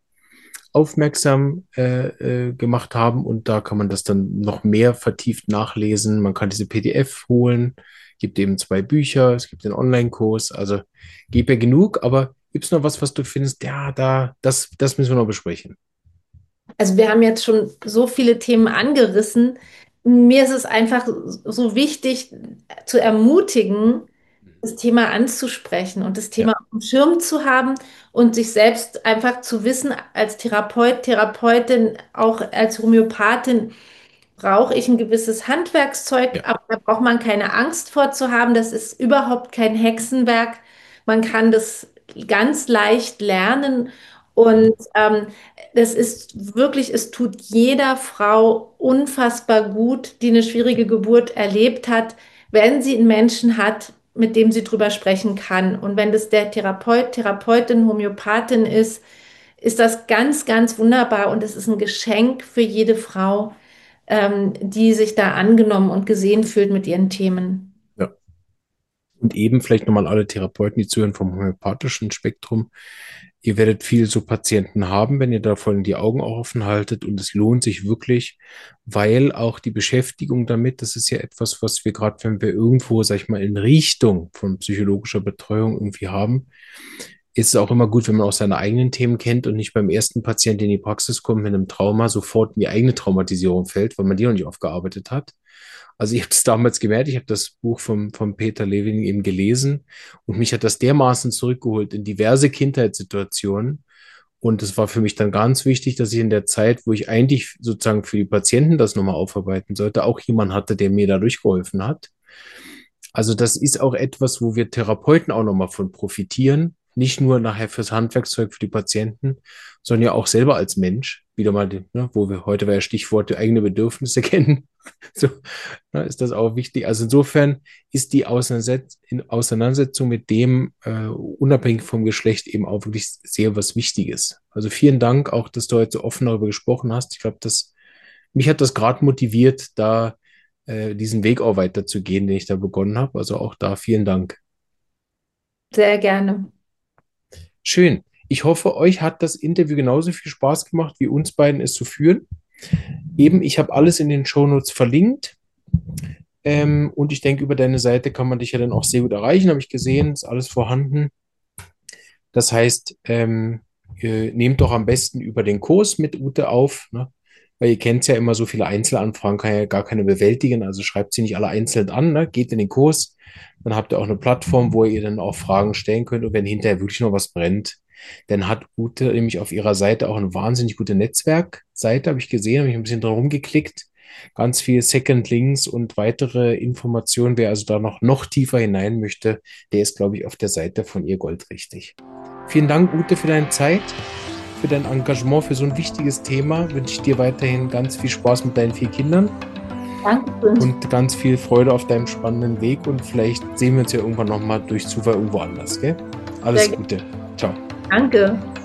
[SPEAKER 1] aufmerksam äh, äh, gemacht haben. Und da kann man das dann noch mehr vertieft nachlesen. Man kann diese P D F holen. Gibt eben zwei Bücher, es gibt den Online-Kurs. Also gibt ja genug, aber gibt es noch was, was du findest? Ja, da, das, das müssen wir noch besprechen.
[SPEAKER 2] Also wir haben jetzt schon so viele Themen angerissen. Mir ist es einfach so wichtig zu ermutigen, das Thema anzusprechen und das
[SPEAKER 1] Ja,
[SPEAKER 2] Thema auf dem Schirm zu haben und sich selbst einfach zu wissen, als Therapeut, Therapeutin, auch als Homöopathin, brauche ich ein gewisses Handwerkszeug,
[SPEAKER 1] ja.
[SPEAKER 2] aber da braucht man keine Angst vor zu haben. Das ist überhaupt kein Hexenwerk. Man kann das ganz leicht lernen
[SPEAKER 1] Mhm.
[SPEAKER 2] und ähm, das ist wirklich, es tut jeder Frau unfassbar gut, die eine schwierige Geburt erlebt hat, wenn sie einen Menschen hat, mit dem sie drüber sprechen kann. Und wenn das der Therapeut, Therapeutin, Homöopathin ist, ist das ganz, ganz wunderbar und es ist ein Geschenk für jede Frau, ähm, die sich da angenommen und gesehen fühlt mit ihren Themen.
[SPEAKER 1] Ja. Und eben vielleicht nochmal alle Therapeuten, die zuhören vom homöopathischen Spektrum. Ihr werdet viel so Patienten haben, wenn ihr davon die Augen auch offen haltet. Und es lohnt sich wirklich, weil auch die Beschäftigung damit, das ist ja etwas, was wir gerade, wenn wir irgendwo, sag ich mal, in Richtung von psychologischer Betreuung irgendwie haben, ist es auch immer gut, wenn man auch seine eigenen Themen kennt und nicht beim ersten Patienten, der in die Praxis kommt mit einem Trauma, sofort in die eigene Traumatisierung fällt, weil man die noch nicht aufgearbeitet hat. Also ich habe das damals gemerkt, ich habe das Buch vom, vom Peter Levin eben gelesen und mich hat das dermaßen zurückgeholt in diverse Kindheitssituationen. Und es war für mich dann ganz wichtig, dass ich in der Zeit, wo ich eigentlich sozusagen für die Patienten das nochmal aufarbeiten sollte, auch jemand hatte, der mir dadurch geholfen hat. Also das ist auch etwas, wo wir Therapeuten auch nochmal von profitieren. Nicht nur nachher fürs Handwerkszeug für die Patienten, sondern ja auch selber als Mensch. wieder mal, ne, wo wir heute war ja Stichwort eigene Bedürfnisse kennen. So, ne, ist das auch wichtig. Also insofern ist die Auseinandersetz in Auseinandersetzung mit dem, äh, unabhängig vom Geschlecht, eben auch wirklich sehr was Wichtiges. Also vielen Dank auch, dass du heute so offen darüber gesprochen hast. Ich glaube, das, mich hat das gerade motiviert, da äh, diesen Weg auch weiterzugehen, den ich da begonnen habe. Also auch da vielen Dank.
[SPEAKER 2] Sehr gerne.
[SPEAKER 1] Schön. Ich hoffe, euch hat das Interview genauso viel Spaß gemacht, wie uns beiden es zu führen. Eben, ich habe alles in den Shownotes verlinkt. Ähm, und ich denke, über deine Seite kann man dich ja dann auch sehr gut erreichen, habe ich gesehen, ist alles vorhanden. Das heißt, ähm, ihr nehmt doch am besten über den Kurs mit Ute auf, ne? Weil ihr kennt ja immer, so viele Einzelanfragen kann ja gar keine bewältigen, also schreibt sie nicht alle einzeln an, ne? Geht in den Kurs, dann habt ihr auch eine Plattform, wo ihr dann auch Fragen stellen könnt und wenn hinterher wirklich noch was brennt, dann hat Ute nämlich auf ihrer Seite auch eine wahnsinnig gute Netzwerkseite, habe ich gesehen, habe ich ein bisschen dran rumgeklickt, ganz viel Second Links und weitere Informationen, wer also da noch, noch tiefer hinein möchte, der ist, glaube ich, auf der Seite von ihr goldrichtig. Vielen Dank, Ute, für deine Zeit, für dein Engagement, für so ein wichtiges Thema. Wünsche ich dir weiterhin ganz viel Spaß mit deinen vier Kindern
[SPEAKER 2] Danke.
[SPEAKER 1] und ganz viel Freude auf deinem spannenden Weg. Und vielleicht sehen wir uns ja irgendwann nochmal durch Zufall irgendwo anders. Gell? Alles
[SPEAKER 2] Sehr
[SPEAKER 1] Gute. Ciao.
[SPEAKER 2] Danke.